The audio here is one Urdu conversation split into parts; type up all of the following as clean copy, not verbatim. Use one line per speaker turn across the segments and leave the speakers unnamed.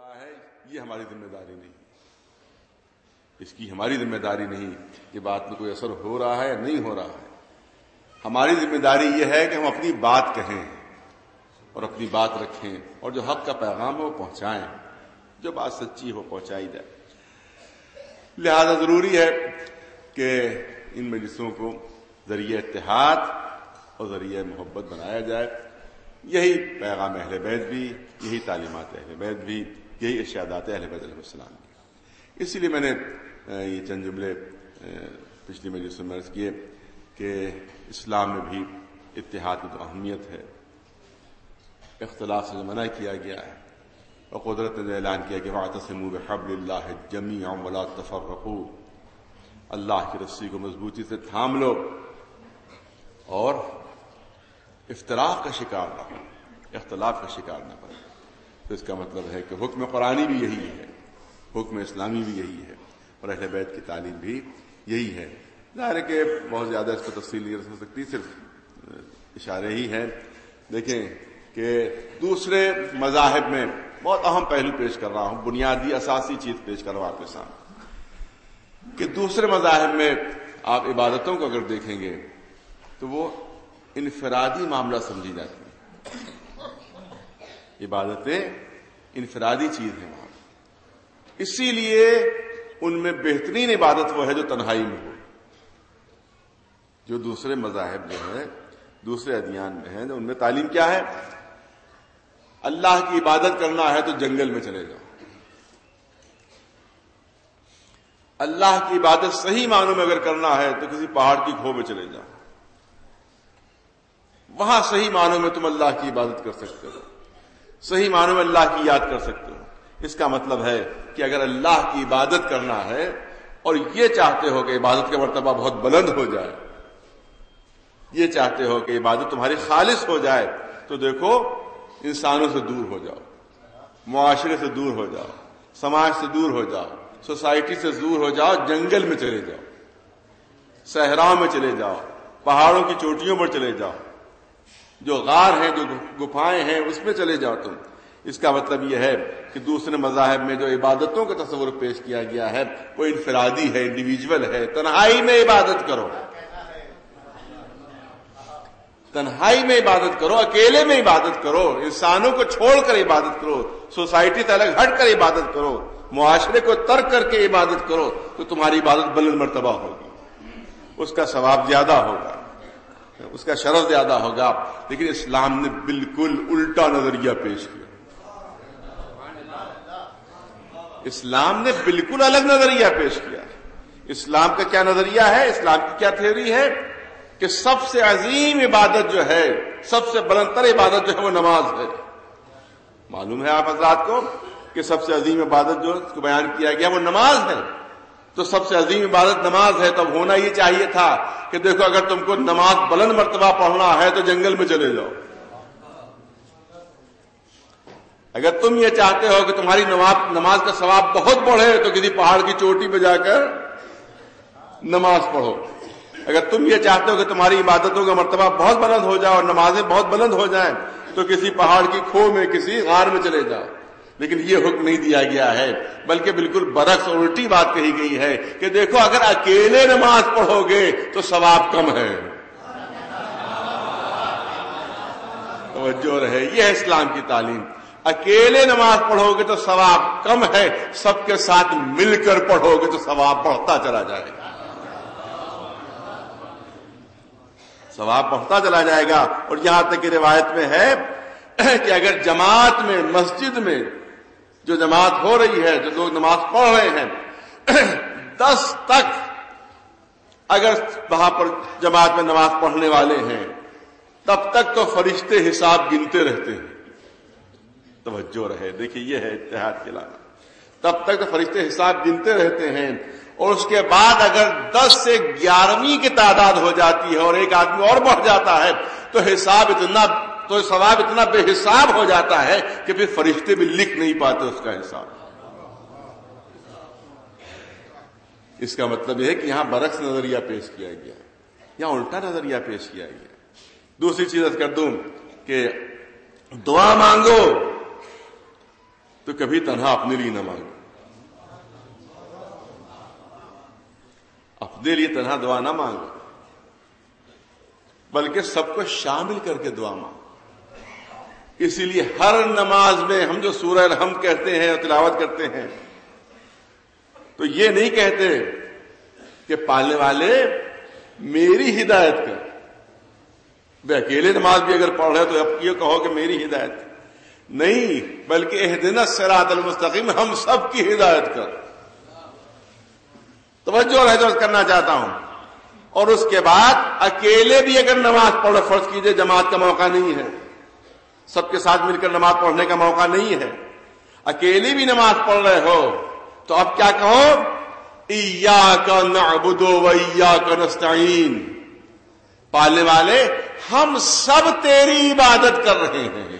رہا ہے یہ ہماری ذمہ داری نہیں، اس کی ہماری ذمہ داری نہیں کہ بات میں کوئی اثر ہو رہا ہے یا نہیں ہو رہا ہے. ہماری ذمہ داری یہ ہے کہ ہم اپنی بات کہیں اور اپنی بات رکھیں اور جو حق کا پیغام ہو پہنچائیں، جو بات سچی ہو پہنچائی جائے. لہذا ضروری ہے کہ ان مجلسوں کو ذریعہ اتحاد اور ذریعہ محبت بنایا جائے. یہی پیغام اہل بیت بھی، یہی تعلیمات اہل بیت بھی، یہی ارشادات اہل بیت علیہ السلام بھی. اسی لیے میں نے یہ چند جملے پچھلی مجلسوں میں عرض کیے کہ اسلام میں بھی اتحاد کی تو اہمیت ہے، اختلاف سے منع کیا گیا ہے، اور قدرت نے اعلان کیا کہ واعتصموا بحبل اللہ جمیعا ولا تفرقوا، اللہ کی رسی کو مضبوطی سے تھام لو اور افتراق کا شکار نہ ہو، اختلاف کا شکار نہ بنو. تو اس کا مطلب ہے کہ حکم قرآنی بھی یہی ہے، حکم اسلامی بھی یہی ہے، اور اہل بیت کی تعلیم بھی یہی ہے. ظاہر ہے کہ بہت زیادہ اس پر تفصیل نہیں رکھ سکتی، صرف اشارے ہی ہیں. دیکھیں کہ دوسرے مذاہب میں بہت اہم پہلو پیش کر رہا ہوں، بنیادی اساسی چیز پیش کر رہا ہوں آپ کے سامنے، کہ دوسرے مذاہب میں آپ عبادتوں کو اگر دیکھیں گے تو وہ انفرادی معاملہ سمجھی جاتی ہیں. عبادتیں انفرادی چیز ہیں وہاں، اسی لیے ان میں بہترین عبادت وہ ہے جو تنہائی میں ہو. جو دوسرے مذاہب جو ہیں، دوسرے ادیان میں ہیں، ان میں تعلیم کیا ہے؟ اللہ کی عبادت کرنا ہے تو جنگل میں چلے جاؤ. اللہ کی عبادت صحیح معنوں میں اگر کرنا ہے تو کسی پہاڑ کی کھو میں چلے جاؤ، وہاں صحیح معنوں میں تم اللہ کی عبادت کر سکتے ہو، صحیح معنوں میں اللہ کی یاد کر سکتے ہو. اس کا مطلب ہے کہ اگر اللہ کی عبادت کرنا ہے اور یہ چاہتے ہو کہ عبادت کا مرتبہ بہت بلند ہو جائے، یہ چاہتے ہو کہ عبادت تمہاری خالص ہو جائے، تو دیکھو انسانوں سے دور ہو جاؤ، معاشرے سے دور ہو جاؤ، سماج سے دور ہو جاؤ، سوسائٹی سے دور ہو جاؤ، جنگل میں چلے جاؤ، صحراؤں میں چلے جاؤ، پہاڑوں کی چوٹیوں پر چلے جاؤ، جو غار ہیں، جو گفائیں ہیں، اس میں چلے جاؤ تم. اس کا مطلب یہ ہے کہ دوسرے مذاہب میں جو عبادتوں کا تصور پیش کیا گیا ہے وہ انفرادی ہے، انڈیویجول ہے. تنہائی میں عبادت کرو، تنہائی میں عبادت کرو، اکیلے میں عبادت کرو، انسانوں کو چھوڑ کر عبادت کرو، سوسائٹی سے الگ ہٹ کر عبادت کرو، معاشرے کو ترک کر کے عبادت کرو، تو تمہاری عبادت بلند مرتبہ ہوگی، اس کا ثواب زیادہ ہوگا، اس کا شرف زیادہ ہوگا. لیکن اسلام نے بالکل الٹا نظریہ پیش کیا. اسلام نے بالکل الگ نظریہ پیش کیا. اسلام کا کیا نظریہ ہے؟ اسلام کی کیا تھیوری ہے؟ کہ سب سے عظیم عبادت جو ہے، سب سے بلند تر عبادت جو ہے وہ نماز ہے. معلوم ہے آپ حضرات کو کہ سب سے عظیم عبادت جو اس کو بیان کیا گیا وہ نماز ہے. تو سب سے عظیم عبادت نماز ہے، تب ہونا یہ چاہیے تھا کہ دیکھو اگر تم کو نماز بلند مرتبہ پڑھنا ہے تو جنگل میں چلے جاؤ. اگر تم یہ چاہتے ہو کہ تمہاری نماز کا ثواب بہت بڑھے تو کسی پہاڑ کی چوٹی پہ جا کر نماز پڑھو. اگر تم یہ چاہتے ہو کہ تمہاری عبادتوں کا مرتبہ بہت بلند ہو جائے اور نمازیں بہت بلند ہو جائیں تو کسی پہاڑ کی کھو میں، کسی غار میں چلے جاؤ. لیکن یہ حکم نہیں دیا گیا ہے، بلکہ بالکل برعکس اور الٹی بات کہی گئی ہے کہ دیکھو اگر اکیلے نماز پڑھو گے تو ثواب کم ہے. توجہ رہے، یہ ہے اسلام کی تعلیم. اکیلے نماز پڑھو گے تو ثواب کم ہے، سب کے ساتھ مل کر پڑھو گے تو ثواب بڑھتا چلا جائے گا، ثواب بڑھتا چلا جائے گا. اور یہاں تک کہ روایت میں ہے کہ اگر جماعت میں، مسجد میں جو جماعت ہو رہی ہے، جو لوگ نماز پڑھ رہے ہیں، 10 تک اگر وہاں پر جماعت میں نماز پڑھنے والے ہیں تب تک تو فرشتے حساب گنتے رہتے ہیں. توجہ رہے، دیکھیے یہ ہے اتحاد کے لانا. تب تک تو فرشتے حساب گنتے رہتے ہیں، اور اس کے بعد اگر 10 سے 11ویں کی تعداد ہو جاتی ہے اور ایک آدمی اور بڑھ جاتا ہے تو ثواب اتنا بے حساب ہو جاتا ہے کہ پھر فرشتے بھی لکھ نہیں پاتے اس کا حساب. اس کا مطلب یہ ہے کہ یہاں برعکس نظریہ پیش کیا گیا، یہاں الٹا نظریہ پیش کیا گیا. دوسری چیز کر دوں کہ دعا مانگو تو کبھی تنہا اپنے لیے نہ مانگو، اپنے لیے تنہا دعا نہ مانگو، بلکہ سب کو شامل کر کے دعا مانگو۔ اسی لیے ہر نماز میں ہم جو سورہ الحمد کہتے ہیں اور تلاوت کرتے ہیں تو یہ نہیں کہتے کہ پالنے والے میری ہدایت کر، بے اکیلے نماز بھی اگر پڑھ رہے تو اب یہ کہو کہ میری ہدایت کر، نہیں، بلکہ اہدنا الصراط المستقیم، ہم سب کی ہدایت کر۔ توجہ رہ جو کرنا چاہتا ہوں۔ اور اس کے بعد اکیلے بھی اگر نماز پڑھو، فرض کیجئے جماعت کا موقع نہیں ہے، سب کے ساتھ مل کر نماز پڑھنے کا موقع نہیں ہے، اکیلے بھی نماز پڑھ رہے ہو تو اب کیا کہو؟ ایاک نعبد و ایاک نستعین، پالنے والے ہم سب تیری عبادت کر رہے ہیں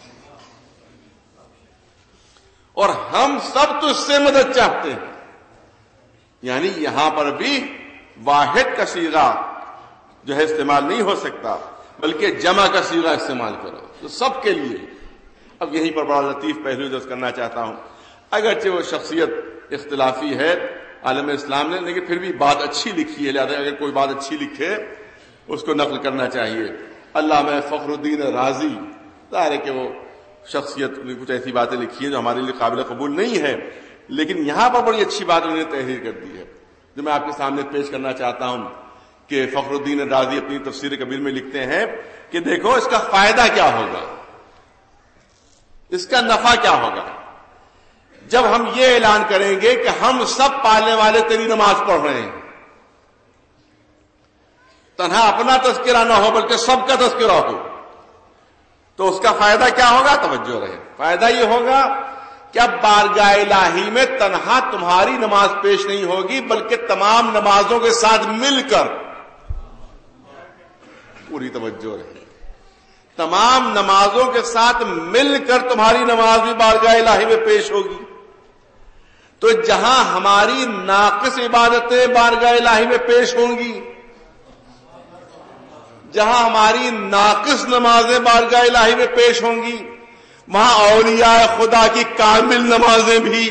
اور ہم سب تجھ سے مدد چاہتے ہیں۔ یعنی یہاں پر بھی واحد کا صیغہ جو ہے استعمال نہیں ہو سکتا، بلکہ جمع کا صیغہ استعمال کرو تو سب کے لیے۔ اب یہیں پر بڑا لطیف پہلو درج کرنا چاہتا ہوں، اگرچہ وہ شخصیت اختلافی ہے عالم اسلام نے، لیکن پھر بھی بات اچھی لکھی ہے، لہذا اگر کوئی بات اچھی لکھے اس کو نقل کرنا چاہیے۔ علامہ فخر الدین رازی، ظاہر ہے کہ وہ شخصیت نے کچھ ایسی باتیں لکھی ہیں جو ہمارے لیے قابل قبول نہیں ہے، لیکن یہاں پر بڑی اچھی بات انہوں نے تحریر کر دی ہے جو میں آپ کے سامنے پیش کرنا چاہتا ہوں کہ فخر الدین رازی اپنی تفسیر کبیر میں لکھتے ہیں کہ دیکھو اس کا فائدہ کیا ہوگا، اس کا نفع کیا ہوگا جب ہم یہ اعلان کریں گے کہ ہم سب پالنے والے تیری نماز پڑھ رہے ہیں، تنہا اپنا تذکرہ نہ ہو بلکہ سب کا تذکرہ ہو، تو اس کا فائدہ کیا ہوگا؟ توجہ رہے، فائدہ یہ ہوگا کہ اب بارگاہ الہی میں تنہا تمہاری نماز پیش نہیں ہوگی بلکہ تمام نمازوں کے ساتھ مل کر، پوری توجہ رہے، تمام نمازوں کے ساتھ مل کر تمہاری نماز بھی بارگاہ الہی میں پیش ہوگی۔ تو جہاں ہماری ناقص عبادتیں بارگاہ الہی میں پیش ہوں گی، جہاں ہماری ناقص نمازیں بارگاہ الہی میں پیش ہوں گی، وہاں اولیاء خدا کی کامل نمازیں بھی،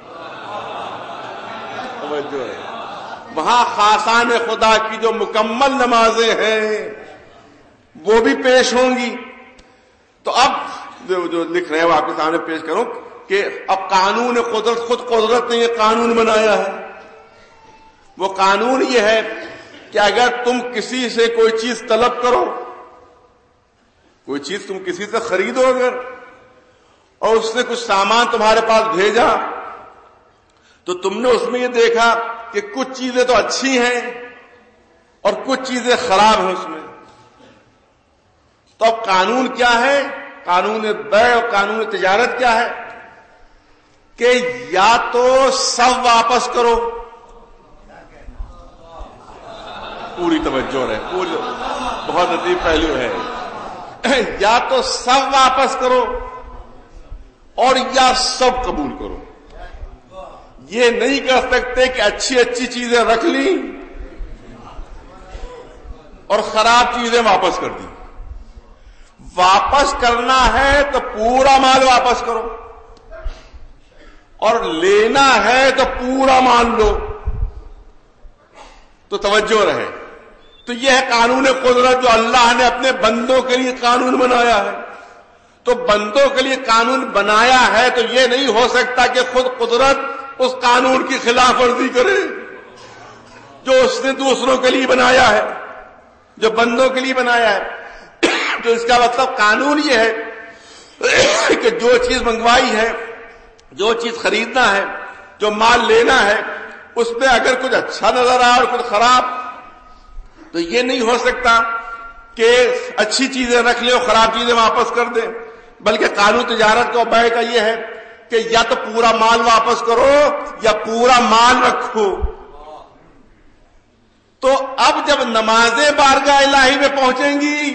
وہاں خاصان خدا کی جو مکمل نمازیں ہیں وہ بھی پیش ہوں گی۔ تو اب جو لکھ رہے ہیں وہ آپ کے سامنے پیش کروں کہ اب قانون قدرت، خود قدرت نے یہ قانون بنایا ہے، وہ قانون یہ ہے کہ اگر تم کسی سے کوئی چیز طلب کرو، کوئی چیز تم کسی سے خریدو اگر، اور اس نے کچھ سامان تمہارے پاس بھیجا تو تم نے اس میں یہ دیکھا کہ کچھ چیزیں تو اچھی ہیں اور کچھ چیزیں خراب ہیں اس میں، تو اب قانون کیا ہے؟ قانون بیع اور قانون تجارت کیا ہے کہ یا تو سب واپس کرو، پوری توجہ رہے، پوری، بہت لطیف پہلو ہے، یا تو سب واپس کرو اور یا سب قبول کرو۔ یہ نہیں کر سکتے کہ اچھی اچھی چیزیں رکھ لی اور خراب چیزیں واپس کر دی۔ واپس کرنا ہے تو پورا مال واپس کرو اور لینا ہے تو پورا مال لو۔ تو توجہ رہے، تو یہ ہے قانون قدرت جو اللہ نے اپنے بندوں کے لیے قانون بنایا ہے۔ تو بندوں کے لیے قانون بنایا ہے تو یہ نہیں ہو سکتا کہ خود قدرت اس قانون کی خلاف ورزی کرے جو اس نے دوسروں کے لیے بنایا ہے، جو بندوں کے لیے بنایا ہے۔ تو اس کا مطلب قانون یہ ہے کہ جو چیز منگوائی ہے، جو چیز خریدنا ہے، جو مال لینا ہے، اس میں اگر کچھ اچھا نظر آئے اور کچھ خراب، تو یہ نہیں ہو سکتا کہ اچھی چیزیں رکھ لیں اور خراب چیزیں واپس کر دیں، بلکہ قانون تجارت کا بیع کا یہ ہے کہ یا تو پورا مال واپس کرو یا پورا مال رکھو۔ تو اب جب نمازیں بارگاہ الہی میں پہنچیں گی،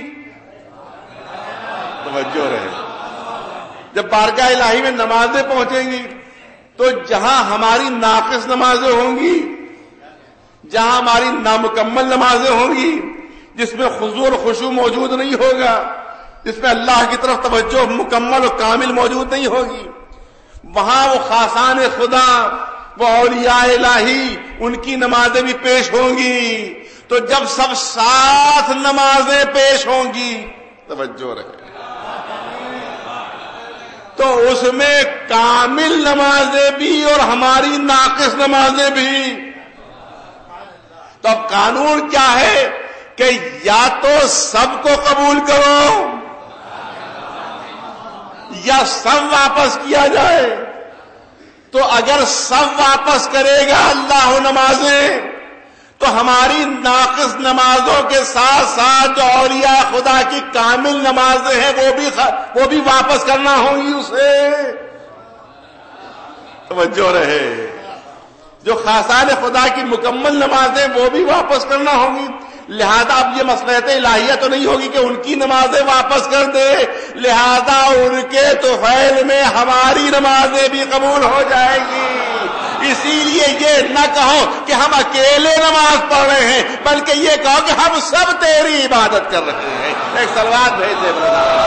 توجہ رہے، جب بارگاہ الہی میں نمازیں پہنچیں گی تو جہاں ہماری ناقص نمازیں ہوں گی، جہاں ہماری نامکمل نمازیں ہوں گی، جس میں خضوع اور خشوع موجود نہیں ہوگا، جس میں اللہ کی طرف توجہ مکمل اور کامل موجود نہیں ہوگی، وہاں وہ خاصان خدا، وہ اولیاء الہی، ان کی نمازیں بھی پیش ہوں گی. تو جب سب ساتھ نمازیں پیش ہوں گی، توجہ رہے، تو اس میں کامل نمازیں بھی اور ہماری ناقص نمازیں بھی. تو اب قانون کیا ہے کہ یا تو سب کو قبول کرو یا سب واپس کیا جائے. تو اگر سب واپس کرے گا اللہ نمازیں، تو ہماری ناقص نمازوں کے ساتھ ساتھ جو اولیاء خدا کی کامل نمازیں ہیں وہ بھی واپس کرنا ہوں گی اسے. توجہ رہے، جو خاصان خدا کی مکمل نمازیں وہ بھی واپس کرنا ہوں گی. لہذا اب یہ مصلحت الہیہ تو نہیں ہوگی کہ ان کی نمازیں واپس کر دے، لہذا ان کے طفیل میں ہماری نمازیں بھی قبول ہو جائیں گی. اسی لیے یہ نہ کہو کہ ہم اکیلے نماز پڑھ رہے ہیں، بلکہ یہ کہو کہ ہم سب تیری عبادت کر رہے ہیں. ایک صلوات بھیج دے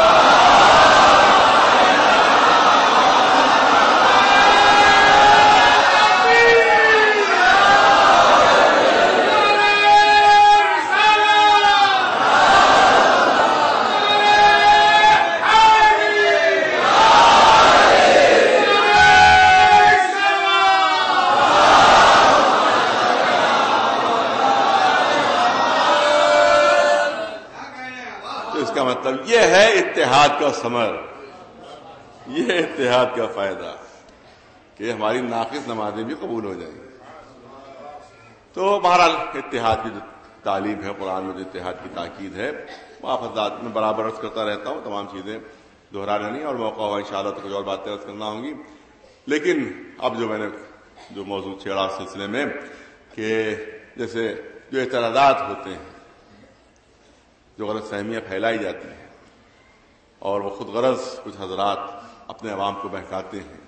مطلب یہ ہے اتحاد کا ثمر، یہ اتحاد کا فائدہ کہ ہماری ناقص نمازیں بھی قبول ہو جائیں گی. تو بہرحال اتحاد کی جو تعلیم ہے قرآن میں، جو اتحاد کی تاکید ہے، وہ حضرات میں برابر عرض کرتا رہتا ہوں. تمام چیزیں دہرانا نہیں، اور موقع ہوا انشاءاللہ تو کچھ اور باتیں عرض کرنا ہوں گی. لیکن اب جو میں نے جو موضوع چھیڑا سلسلے میں، کہ جیسے جو اعتراضات ہوتے ہیں، جو غلط فہمیاں پھیلائی جاتی ہیں، اور وہ خود غرض کچھ حضرات اپنے عوام کو بہکاتے ہیں،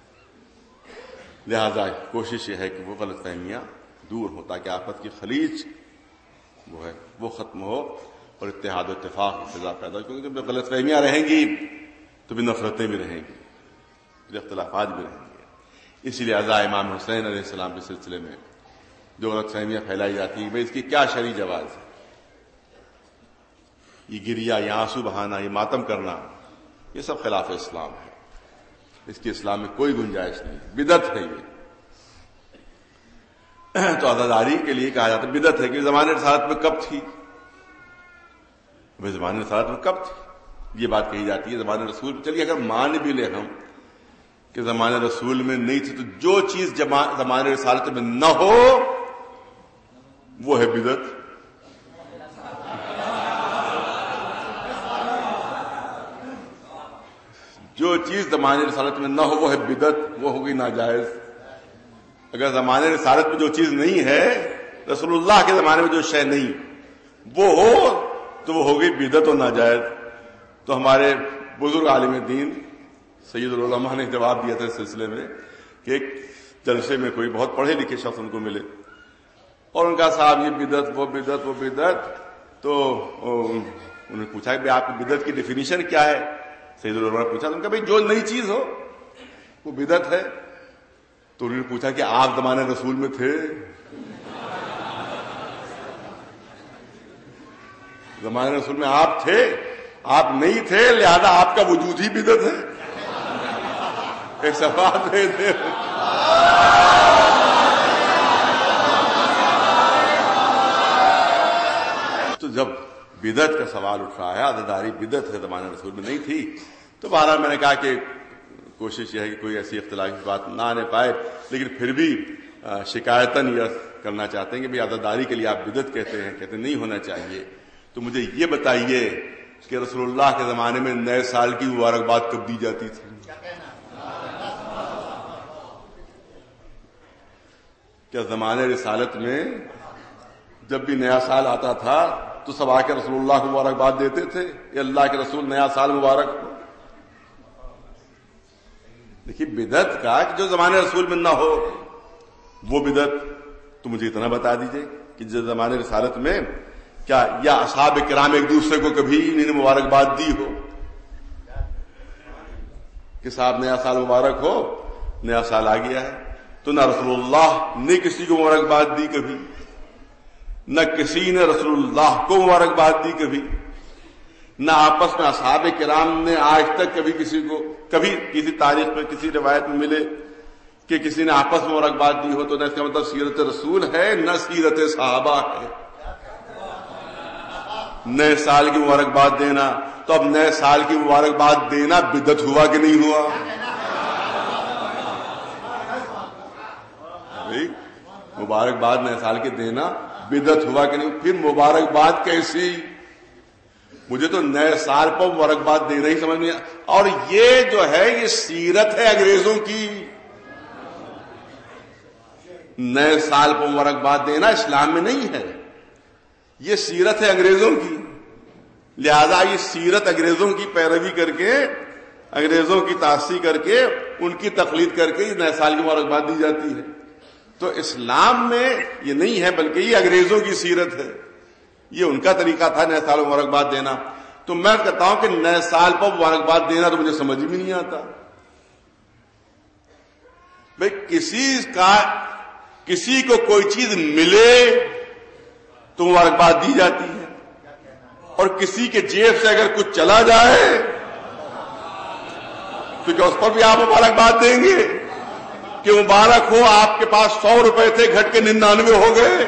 لہذا کوشش یہ ہے کہ وہ غلط فہمیاں دور ہوں تاکہ آفت کی خلیج وہ ختم ہو اور اتحاد و اتفاق کی فضا پیدا ہو. کیونکہ جب غلط فہمیاں رہیں گی تو بھی نفرتیں بھی رہیں گی، پھر اختلافات بھی رہیں گے. اسی لیے اعزاء امام حسین علیہ السلام کے سلسلے میں جو غلط فہمیاں پھیلائی جاتی ہیں، بھائی اس کی کیا شرعی جواز ہے، یہ گریا، یہ آنسو بہانا، یہ ماتم کرنا، یہ سب خلاف اسلام ہے. اس کی اسلام میں کوئی گنجائش نہیں، بدعت ہے یہ. تو عزاداری کے لیے کہا جاتا ہے بدعت ہے کہ زمانے رسالت میں کب تھی؟ بھائی زمانے رسالت میں کب تھی؟ یہ بات کہی جاتی ہے زمانے رسول میں. چلیے اگر مان بھی لے ہم کہ زمانے رسول میں نہیں تھی، تو جو چیز زمانے رسالت میں نہ ہو وہ ہے بدعت. جو چیز زمانے رسالت میں نہ ہو وہ ہے بدعت، وہ ہوگی ناجائز. اگر زمانے رسالت میں جو چیز نہیں ہے، رسول اللہ کے زمانے میں جو شے نہیں وہ ہو تو وہ ہوگی بدعت و ناجائز. تو ہمارے بزرگ عالم دین سید العلماء نے جواب دیا تھا اس سلسلے میں کہ ایک جلسے میں کوئی بہت پڑھے لکھے شخص ان کو ملے اور ان کا صاحب یہ بدعت وہ بدعت وہ بدعت. تو انہوں نے پوچھا کہ آپ کی بدعت کی ڈیفینیشن کیا ہے؟ سید العلماء نے پوچھا. تو ان کا بھائی جو نئی چیز ہو وہ بدعت ہے. تو انہوں نے پوچھا کہ آپ زمانے رسول میں تھے؟ زمانے رسول میں آپ تھے؟ آپ نہیں تھے، لہذا آپ کا وجود ہی بدعت ہے. ایک سوال دے دے. تو جب بدعت کا سوال اٹھ رہا ہے، عزاداری بدعت ہے، زمانے رسول میں نہیں تھی، تو بہرحال میں نے کہا کہ کوشش یہ ہے کہ کوئی ایسی اختلافی بات نہ آنے پائے، لیکن پھر بھی شکایتاً یہ کرنا چاہتے ہیں کہ بھائی عزاداری کے لیے آپ بدعت کہتے ہیں نہیں ہونا چاہیے. تو مجھے یہ بتائیے کہ رسول اللہ کے زمانے میں نئے سال کی مبارکباد کب دی جاتی تھی؟ کیا زمانے رسالت میں جب بھی نیا سال آتا تھا تو سب آ کے رسول اللہ کو مبارکباد دیتے تھے کہ اللہ کے رسول نیا سال مبارک ہو؟ دیکھیے بدعت کا کہ جو زمانے رسول میں نہ ہو وہ بدعت. تو مجھے اتنا بتا دیجئے کہ جو زمانے رسالت میں کیا یا اصحاب کرام ایک دوسرے کو کبھی انہوں نے مبارکباد دی ہو کہ صاحب نیا سال مبارک ہو؟ نیا سال آ گیا ہے تو نہ رسول اللہ نے کسی کو مبارکباد دی کبھی، نہ کسی نے رسول اللہ کو مبارکباد دی کبھی، نہ آپس میں اصحاب کرام نے آج تک کبھی کسی کو، کبھی کسی تاریخ میں کسی روایت میں ملے کہ کسی نے آپس میں مبارکباد دی ہو، تو نہ اس کا مطلب سیرت رسول ہے نہ سیرت صحابہ ہے۔ نئے سال کی مبارکباد دینا، تو اب نئے سال کی مبارکباد دینا بدعت ہوا کہ نہیں ہوا؟ مبارکباد نئے سال کے دینا بدعت ہوا کہ نہیں؟ پھر مبارکباد کیسی؟ مجھے تو نئے سال پر مبارکباد دینا ہی سمجھ نہیں آیا۔ اور یہ جو ہے یہ سیرت ہے انگریزوں کی، نئے سال پر مبارکباد دینا اسلام میں نہیں ہے، یہ سیرت ہے انگریزوں کی۔ لہذا یہ سیرت انگریزوں کی پیروی کر کے، انگریزوں کی تاثیر کر کے، ان کی تقلید کر کے نئے سال کی مبارکباد دی جاتی ہے۔ تو اسلام میں یہ نہیں ہے، بلکہ یہ انگریزوں کی سیرت ہے، یہ ان کا طریقہ تھا نئے سال میں مبارکباد دینا۔ تو میں کہتا ہوں کہ نئے سال پر مبارکباد دینا تو مجھے سمجھ میں نہیں آتا۔ بھئی کسی کو کوئی چیز ملے تو مبارکباد دی جاتی ہے، اور کسی کے جیب سے اگر کچھ چلا جائے تو کیا اس پر بھی آپ مبارکباد دیں گے کہ مبارک ہو آپ کے پاس 100 روپے تھے گھٹ کے 99 ہو گئے؟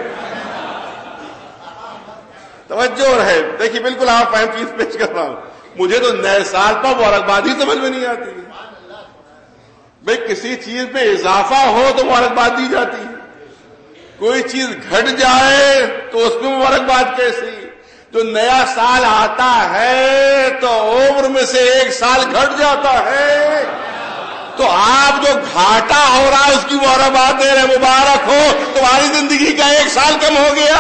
توجہ ہے، دیکھیے بالکل آپ اہم چیز پیش کر رہا ہوں۔ مجھے تو نئے سال پر مبارکباد ہی سمجھ میں نہیں آتی۔ بھئی کسی چیز پہ اضافہ ہو تو مبارکباد دی جاتی ہے، کوئی چیز گھٹ جائے تو اس میں مبارکباد کیسی؟ جو نیا سال آتا ہے تو عمر میں سے 1 سال گھٹ جاتا ہے، تو آپ جو گھاٹا ہو رہا ہے اس کی مبارکباد دے رہے، مبارک ہو تمہاری زندگی کا 1 سال کم ہو گیا۔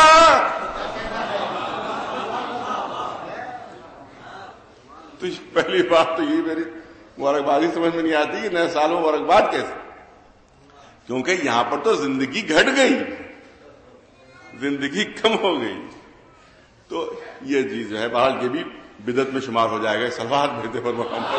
تو پہلی بات تو یہ میری مبارکباد ہی سمجھ میں نہیں آتی کہ نئے سال میں مبارکباد کیسے، کیونکہ یہاں پر تو زندگی گھٹ گئی، زندگی کم ہو گئی۔ تو یہ چیز جو ہے بہرحال یہ بھی بدعت میں شمار ہو جائے گا۔ صلوات بھیجتے پر محمد۔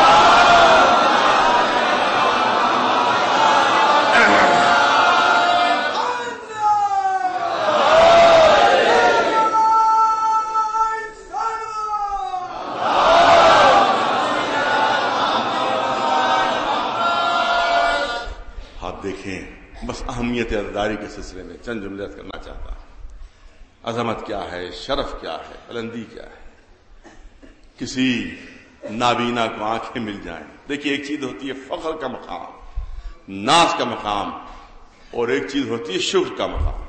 آپ دیکھیں بس اہمیت عزاداری کے سلسلے میں چند جملے کرنا چاہتا ہوں۔ عظمت کیا ہے، شرف کیا ہے، بلندی کیا ہے۔ کسی نابینا کو آنکھیں مل جائیں۔ دیکھیے ایک چیز ہوتی ہے فخر کا مقام، ناز کا مقام، اور ایک چیز ہوتی ہے شکر کا مقام۔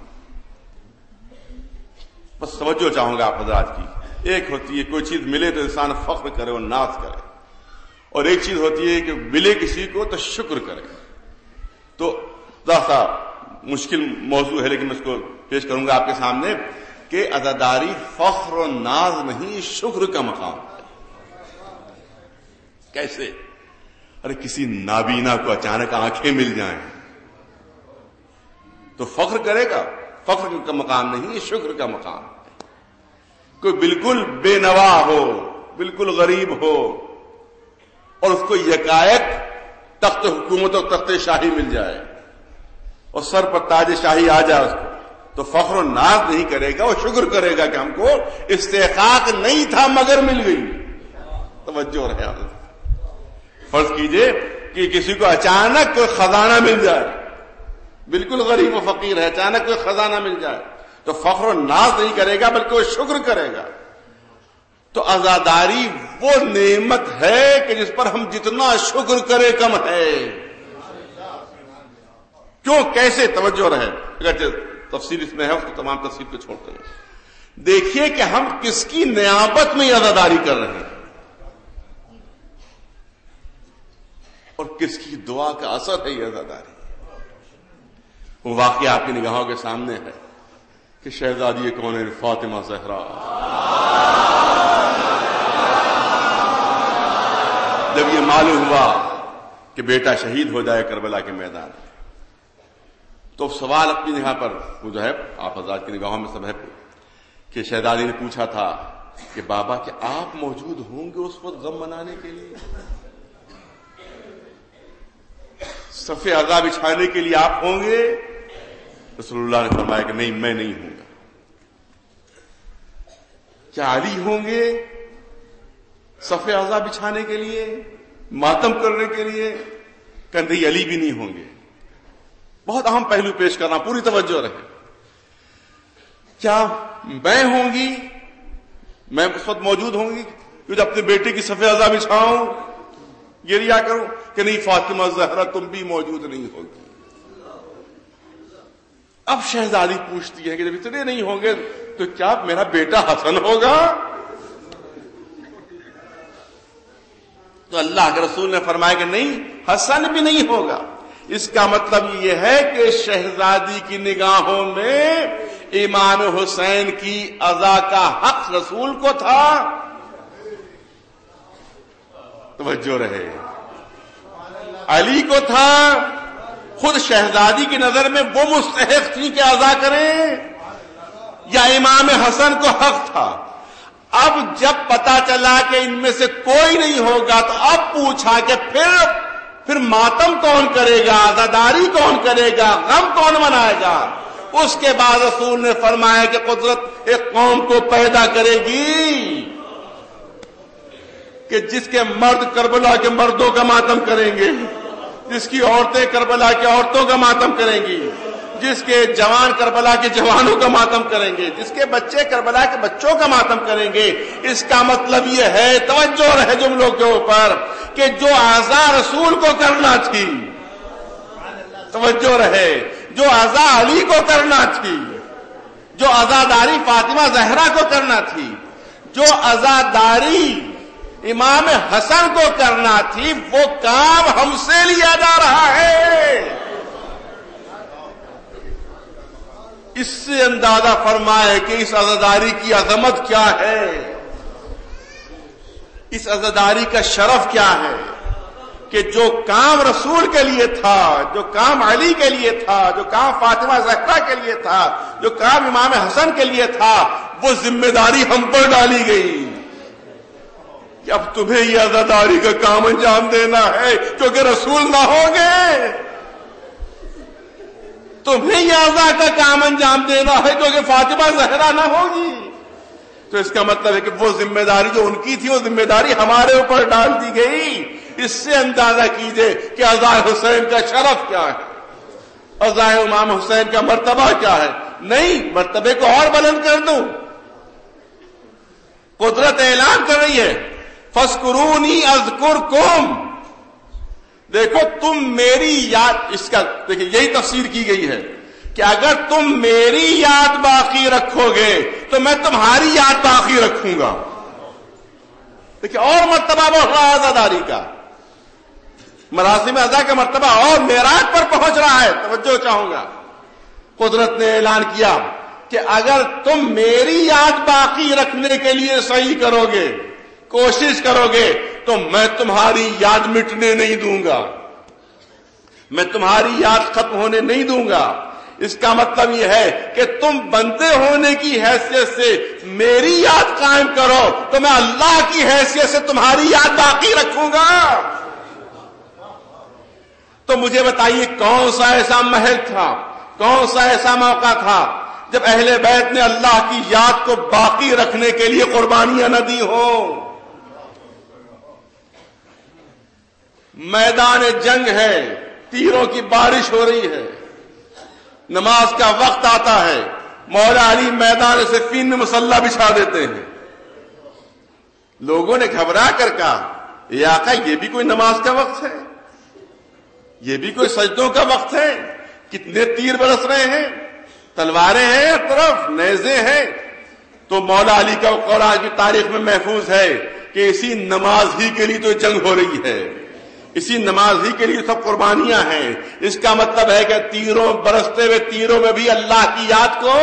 بس توجہ چاہوں گا آپ حضرات کی۔ ایک ہوتی ہے کوئی چیز ملے تو انسان فخر کرے اور ناز کرے، اور ایک چیز ہوتی ہے کہ ملے کسی کو تو شکر کرے۔ تو ذرا مشکل موضوع ہے لیکن میں اس کو پیش کروں گا آپ کے سامنے کہ عزاداری فخر و ناز نہیں، شکر کا مقام ہے۔ کیسے؟ ارے کسی نابینا کو اچانک آنکھیں مل جائیں تو فخر کرے گا، فخر کا مقام نہیں، شکر کا مقام ہے۔ کوئی بالکل بے نوا ہو، بالکل غریب ہو، اور اس کو یکایک تخت حکومت اور تخت شاہی مل جائے اور سر پر تاج شاہی آ جائے اس کو، تو فخر و ناز نہیں کرے گا، وہ شکر کرے گا کہ ہم کو استحقاق نہیں تھا مگر مل گئی۔ توجہ رہے آپ۔ فرض کیجئے کہ کسی کو اچانک کوئی خزانہ مل جائے، بالکل غریب و فقیر ہے، اچانک کوئی خزانہ مل جائے تو فخر و ناز نہیں کرے گا بلکہ وہ شکر کرے گا۔ تو عزاداری وہ نعمت ہے کہ جس پر ہم جتنا شکر کرے کم ہے۔ کیوں؟ کیسے؟ توجہ رہے، اگر تفصیل اس میں ہے اس کو تمام تفصیل کو چھوڑتے ہیں۔ دیکھیے کہ ہم کس کی نیابت میں عزاداری کر رہے ہیں اور کس کی دعا کا اثر ہے یہ عزاداری۔ وہ واقعہ آپ کی نگاہوں کے سامنے ہے کہ شہزادی کون فاطمہ زہرا جب یہ معلوم ہوا کہ بیٹا شہید ہو جائے کربلا کے میدان میں، تو سوال اپنی جگہ پر وہ جو ہے آپ حضرات کی نگاہوں میں سب ہے کہ شہزادی نے پوچھا تھا کہ بابا کہ آپ موجود ہوں گے اس وقت غم منانے کے لیے؟ صف عزا بچھانے کے لیے آپ ہوں گے؟ رسول اللہ نے فرمایا کہ نہیں، میں نہیں ہوں گا۔ کیا علی ہوں گے صف عزا بچھانے کے لیے، ماتم کرنے کے لیے؟ کہ نہیں، علی بھی نہیں ہوں گے۔ بہت اہم پہلو پیش کرنا، پوری توجہ رہے۔ کیا میں ہوں گی، میں اس وقت موجود ہوں گی کہ جب اپنے بیٹے کی صف عزا بچھاؤں، گریا کروں؟ کہ نہیں، فاطمہ زہرا تم بھی موجود نہیں ہوگی۔ اب شہزادی پوچھتی ہے کہ جب اتنے نہیں ہوں گے تو کیا میرا بیٹا حسن ہوگا؟ تو اللہ کے رسول نے فرمایا کہ نہیں، حسن بھی نہیں ہوگا۔ اس کا مطلب یہ ہے کہ شہزادی کی نگاہوں میں امام حسین کی عزا کا حق رسول کو تھا۔ توجہ رہے، علی کو تھا۔ خود شہزادی کی نظر میں وہ مستحق تھی کہ عزا کریں، یا امام حسن کو حق تھا؟ اب جب پتا چلا کہ ان میں سے کوئی نہیں ہوگا تو اب پوچھا کہ پھر ماتم کون کرے گا، عزاداری کون کرے گا، غم کون منائے گا؟ اس کے بعد رسول نے فرمایا کہ قدرت ایک قوم کو پیدا کرے گی کہ جس کے مرد کربلا کے مردوں کا ماتم کریں گے، جس کی عورتیں کربلا کے عورتوں کا ماتم کریں گی، جس کے جوان کربلا کے جوانوں کا ماتم کریں گے، جس کے بچے کربلا کے بچوں کا ماتم کریں گے۔ اس کا مطلب یہ ہے، توجہ رہے جملوں کے اوپر، کہ جو عزا رسول کو کرنا تھی، توجہ رہے، جو عزا علی کو کرنا تھی، جو عزاداری فاطمہ زہرا کو کرنا تھی، جو عزاداری امام حسن کو کرنا تھی، وہ کام ہم سے لیا جا رہا ہے۔ اس سے اندازہ فرمائے کہ اس عزاداری کی عظمت کیا ہے، اس عزاداری کا شرف کیا ہے، کہ جو کام رسول کے لیے تھا، جو کام علی کے لیے تھا، جو کام فاطمہ زہرا کے لیے تھا، جو کام امام حسن کے لیے تھا، وہ ذمہ داری ہم پر ڈالی گئی کہ اب تمہیں یہ عزاداری کا کام انجام دینا ہے، کیونکہ رسول نہ ہوں گے۔ تمہیں یہ عزا کا کام انجام دینا ہے کیونکہ فاطمہ زہرا نہ ہوگی۔ تو اس کا مطلب ہے کہ وہ ذمہ داری جو ان کی تھی، وہ ذمہ داری ہمارے اوپر ڈال دی گئی۔ اس سے اندازہ کیجئے کہ عزا حسین کا شرف کیا ہے، عزا امام حسین کا مرتبہ کیا ہے۔ نہیں، مرتبے کو اور بلند کر دوں، قدرت اعلان کر رہی ہے، فَاذْكُرُونِي أَذْكُرْكُمْ۔ دیکھو تم میری یاد، اس کا دیکھیں یہی تفسیر کی گئی ہے کہ اگر تم میری یاد باقی رکھو گے تو میں تمہاری یاد باقی رکھوں گا۔ دیکھیں اور مرتبہ بڑھ رہا ہے عزاداری کا، مراسم عزا کا مرتبہ اور معراج پر پہنچ رہا ہے۔ توجہ چاہوں گا، قدرت نے اعلان کیا کہ اگر تم میری یاد باقی رکھنے کے لیے صحیح کرو گے، کوشش کرو گے، تو میں تمہاری یاد مٹنے نہیں دوں گا، میں تمہاری یاد ختم ہونے نہیں دوں گا۔ اس کا مطلب یہ ہے کہ تم بندے ہونے کی حیثیت سے میری یاد قائم کرو تو میں اللہ کی حیثیت سے تمہاری یاد باقی رکھوں گا۔ تو مجھے بتائیے کون سا ایسا محل تھا، کون سا ایسا موقع تھا جب اہل بیت نے اللہ کی یاد کو باقی رکھنے کے لیے قربانیاں نہ دی ہوں؟ میدان جنگ ہے، تیروں کی بارش ہو رہی ہے، نماز کا وقت آتا ہے، مولا علی میدان صفین میں مصلی بچھا دیتے ہیں۔ لوگوں نے گھبرا کر کہا، یا آقا یہ بھی کوئی نماز کا وقت ہے، یہ بھی کوئی سجدوں کا وقت ہے؟ کتنے تیر برس رہے ہیں، تلواریں ہیں ہر طرف، نیزے ہیں۔ تو مولا علی کا قول آج کی تاریخ میں محفوظ ہے کہ اسی نماز ہی کے لیے تو جنگ ہو رہی ہے، اسی نماز ہی کے لیے سب قربانیاں ہیں۔ اس کا مطلب ہے کہ تیروں برستے ہوئے تیروں میں بھی اللہ کی یاد کو،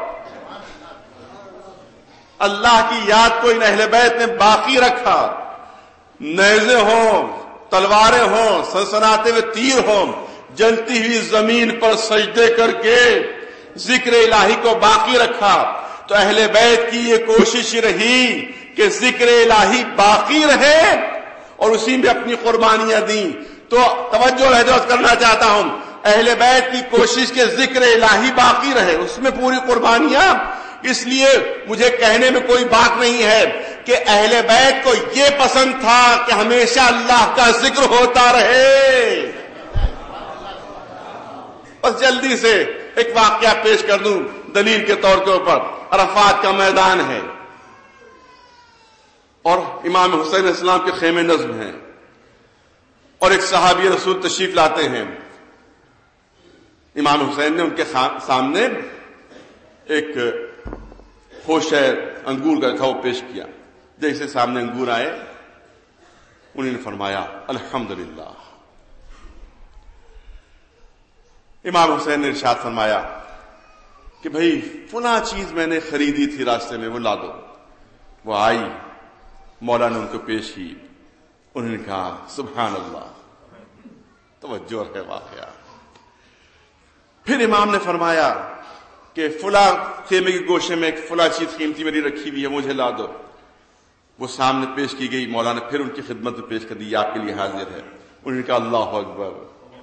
اللہ کی یاد کو ان اہل بیت نے باقی رکھا۔ نیزے ہوں، تلواریں ہوں، سنسناتے ہوئے تیر ہوں، جلتی ہوئی زمین پر سجدے کر کے ذکر الہی کو باقی رکھا۔ تو اہل بیت کی یہ کوشش رہی کہ ذکر الہی باقی رہے اور اسی میں اپنی قربانیاں دیں۔ تو توجہ رہجوز کرنا چاہتا ہوں، اہل بیت کی کوشش کے ذکر الہی باقی رہے، اس میں پوری قربانیاں. اس لیے مجھے کہنے میں کوئی بات نہیں ہے کہ اہل بیت کو یہ پسند تھا کہ ہمیشہ اللہ کا ذکر ہوتا رہے. بس جلدی سے ایک واقعہ پیش کر دوں دلیل کے طور کے اوپر. عرفات کا میدان ہے اور امام حسین علیہ السلام کے خیمے نصب ہیں اور ایک صحابی رسول تشریف لاتے ہیں. امام حسین نے ان کے سامنے ایک خوش انگور کا رکھا وہ پیش کیا. جیسے سامنے انگور آئے انہوں نے فرمایا الحمدللہ. امام حسین نے ارشاد فرمایا کہ بھئی فلاں چیز میں نے خریدی تھی راستے میں، وہ لا دو. وہ آئی، مولا نے ان کو پیش کی. انہوں نے کہا سبحان اللہ. توجہ ہے واقعہ. پھر امام نے فرمایا کہ فلاں خیمے کی گوشے میں ایک فلاں چیز قیمتی میری رکھی ہوئی ہے، مجھے لا دو. وہ سامنے پیش کی گئی. مولا نے پھر ان کی خدمت میں پیش کر دی، آپ کے لیے حاضر ہے. انہوں نے کہا اللہ اکبر.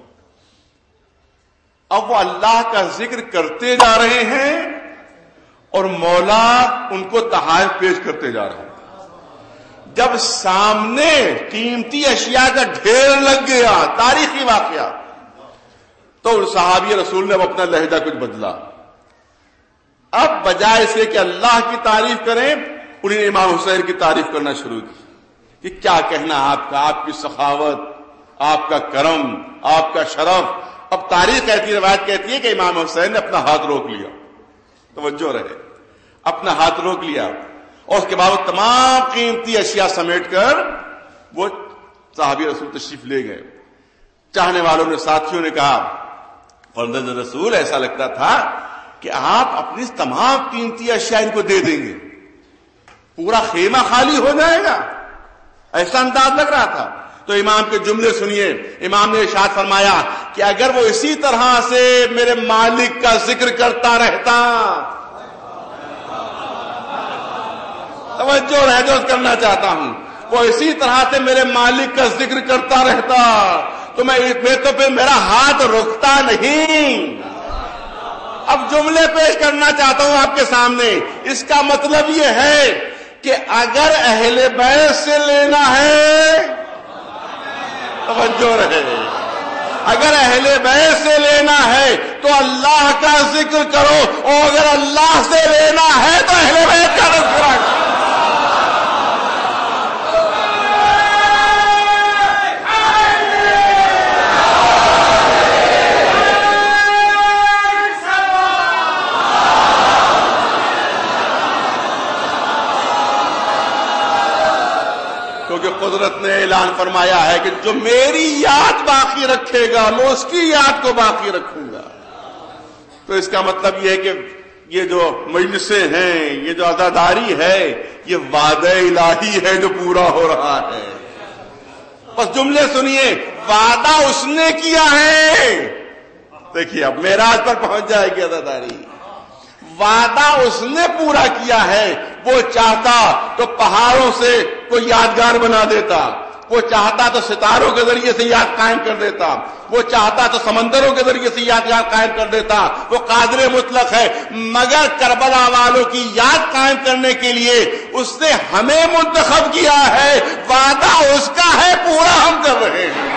اب وہ اللہ کا ذکر کرتے جا رہے ہیں اور مولا ان کو تحائف پیش کرتے جا رہے ہیں. جب سامنے قیمتی اشیاء کا ڈھیر لگ گیا، تاریخی واقعہ، تو صحابی رسول نے اب اپنا لہجہ کچھ بدلا. اب بجائے سے کہ اللہ کی تعریف کریں، انہوں نے امام حسین کی تعریف کرنا شروع کی کہ کیا کہنا آپ کا، آپ کی سخاوت، آپ کا کرم، آپ کا شرف. اب تاریخ کہتی ہے، روایت کہتی ہے کہ امام حسین نے اپنا ہاتھ روک لیا. توجہ رہے، اپنا ہاتھ روک لیا اور اس کے بعد وہ تمام قیمتی اشیاء سمیٹ کر وہ صحابی رسول تشریف لے گئے. چاہنے والوں نے، ساتھیوں نے کہا فرزند رسول ایسا لگتا تھا کہ آپ اپنی تمام قیمتی اشیاء ان کو دے دیں گے، پورا خیمہ خالی ہو جائے گا، ایسا انداز لگ رہا تھا. تو امام کے جملے سنیے. امام نے ارشاد فرمایا کہ اگر وہ اسی طرح سے میرے مالک کا ذکر کرتا رہتا، توجہ رہجوز کرنا چاہتا ہوں، وہ اسی طرح سے میرے مالک کا ذکر کرتا رہتا تو میں تو پھر میرا ہاتھ رکتا نہیں. اب جملے پیش کرنا چاہتا ہوں آپ کے سامنے. اس کا مطلب یہ ہے کہ اگر اہل بیت سے لینا ہے، توجہ رہے، اگر اہل بیت سے لینا ہے تو اللہ کا ذکر کرو، اور اگر اللہ سے لینا ہے تو اہل بیت کا تذکرہ کرو. کیونکہ قدرت نے اعلان فرمایا ہے کہ جو میری یاد باقی رکھے گا میں اس کی یاد کو باقی رکھوں گا. تو اس کا مطلب یہ ہے کہ یہ جو مجلسیں ہیں، یہ جو عزاداری ہے، یہ وعدہ الہی ہے جو پورا ہو رہا ہے. بس جملے سنیے. وعدہ اس نے کیا ہے. دیکھیے اب معراج پر پہنچ جائے گی عزاداری. وعدہ اس نے پورا کیا ہے. وہ چاہتا تو پہاڑوں سے کوئی یادگار بنا دیتا، وہ چاہتا تو ستاروں کے ذریعے سے یاد قائم کر دیتا، وہ چاہتا تو سمندروں کے ذریعے سے یاد قائم کر دیتا. وہ قادر مطلق ہے، مگر کربلا والوں کی یاد قائم کرنے کے لیے اس نے ہمیں منتخب کیا ہے. وعدہ اس کا ہے، پورا ہم کر رہے ہیں.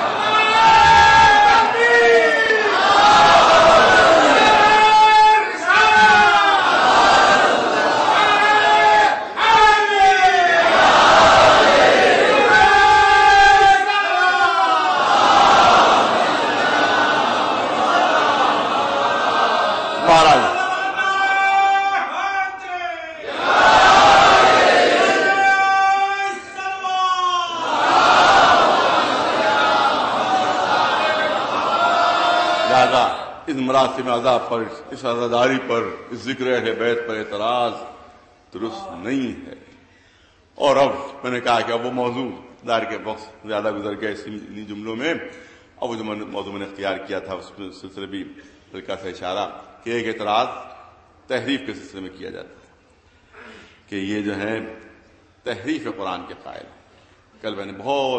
اس مراسم عذاب پر، اس عزاداری پر، اس ذکر اہل بیت پر اعتراض درست نہیں ہے. اور اب میں نے کہا کہ اب وہ موضوع دار کے بہت زیادہ گزر گئے انہی جملوں میں. اب وہ جو موضوع میں نے اختیار کیا تھا اس میں سلسلے بھی ہلکا سا اشارہ کہ ایک اعتراض تحریف کے سلسلے میں کیا جاتا ہے کہ یہ جو ہے تحریف قرآن کے قائل. کل میں نے بہت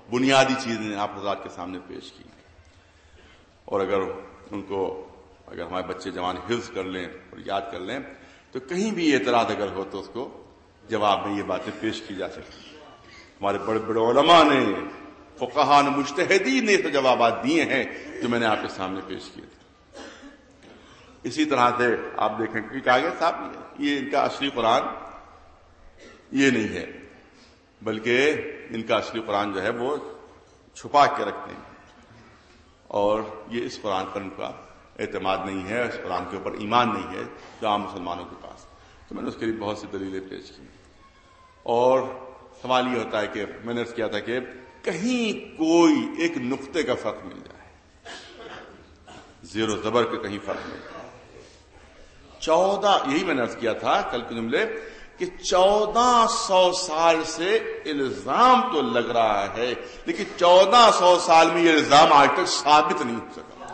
بنیادی چیزیں آپ حضرات کے سامنے پیش کی. اور اگر ہمارے بچے جوان حفظ کر لیں اور یاد کر لیں تو کہیں بھی اعتراض اگر ہو تو اس کو جواب میں یہ باتیں پیش کی جا سکتی. ہمارے بڑے بڑے علماء نے، فقہاء نے، مجتہدین نے تو جوابات دیے ہیں جو میں نے آپ کے سامنے پیش کیے تھے. اسی طرح سے آپ دیکھیں کہ کہا گیا صاحب یہ ان کا اصلی قرآن یہ نہیں ہے، بلکہ ان کا اصلی قرآن جو ہے وہ چھپا کے رکھتے ہیں، اور یہ اس قرآن پر ان کا اعتماد نہیں ہے، اس قرآن کے اوپر ایمان نہیں ہے جو عام مسلمانوں کے پاس. تو میں نے اس کے لیے بہت سی دلیلیں پیش کی. اور سوال یہ ہوتا ہے کہ میں نے عرض کیا تھا کہ کہیں کوئی ایک نقطے کا فرق مل جائے، زیر و زبر کے کہیں فرق مل جائے. 14 یہی میں نے عرض کیا تھا کل کے جملے کہ 1400 سال سے الزام تو لگ رہا ہے، لیکن 1400 سال میں یہ الزام آج تک ثابت نہیں ہو سکا.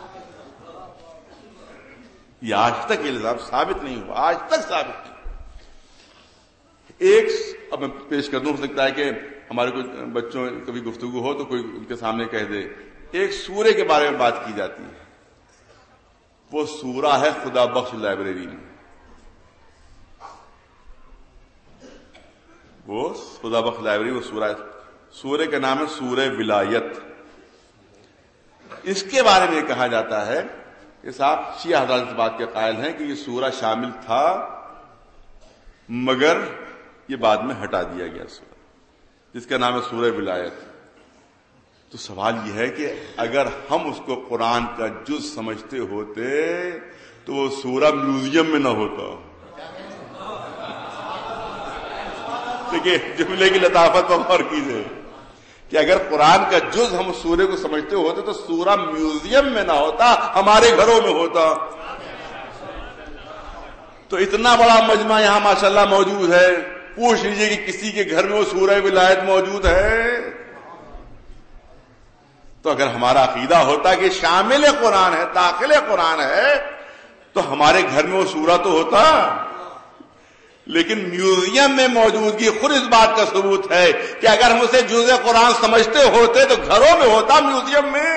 یہ آج تک یہ الزام ثابت نہیں ہوا، آج تک ثابت نہیں. ایک اب میں پیش کر دوں، ہو سکتا ہے کہ ہمارے کچھ بچوں کبھی گفتگو ہو تو کوئی ان کے سامنے کہہ دے. ایک سورے کے بارے میں بات کی جاتی ہے، وہ سورہ ہے خدا بخش لائبریری میں. وہ خدا بخش لائبریری وہ سورے کا نام ہے سورہ ولایت. اس کے بارے میں کہا جاتا ہے کہ صاحب شیعہ حضرات اس بات کے قائل ہیں کہ یہ سورہ شامل تھا مگر یہ بعد میں ہٹا دیا گیا سورہ، جس کا نام ہے سورہ ولایت. تو سوال یہ ہے کہ اگر ہم اس کو قرآن کا جز سمجھتے ہوتے تو وہ سورہ میوزیم میں نہ ہوتا. دیکھیے جملے کی لطافت پر غور کیجیے کہ اگر قرآن کا جز ہم اس سورے کو سمجھتے ہوتے تو سورہ میوزیم میں نہ ہوتا، ہمارے گھروں میں ہوتا. تو اتنا بڑا مجمع یہاں ماشاءاللہ موجود ہے، پوچھ لیجئے کہ کسی کے گھر میں وہ سورہ ولایت موجود ہے؟ تو اگر ہمارا عقیدہ ہوتا کہ شامل قرآن ہے، داخل قرآن ہے، تو ہمارے گھر میں وہ سورہ تو ہوتا. لیکن میوزیم میں موجودگی خود اس بات کا ثبوت ہے کہ اگر ہم اسے جزء قرآن سمجھتے ہوتے تو گھروں میں ہوتا، میوزیم میں.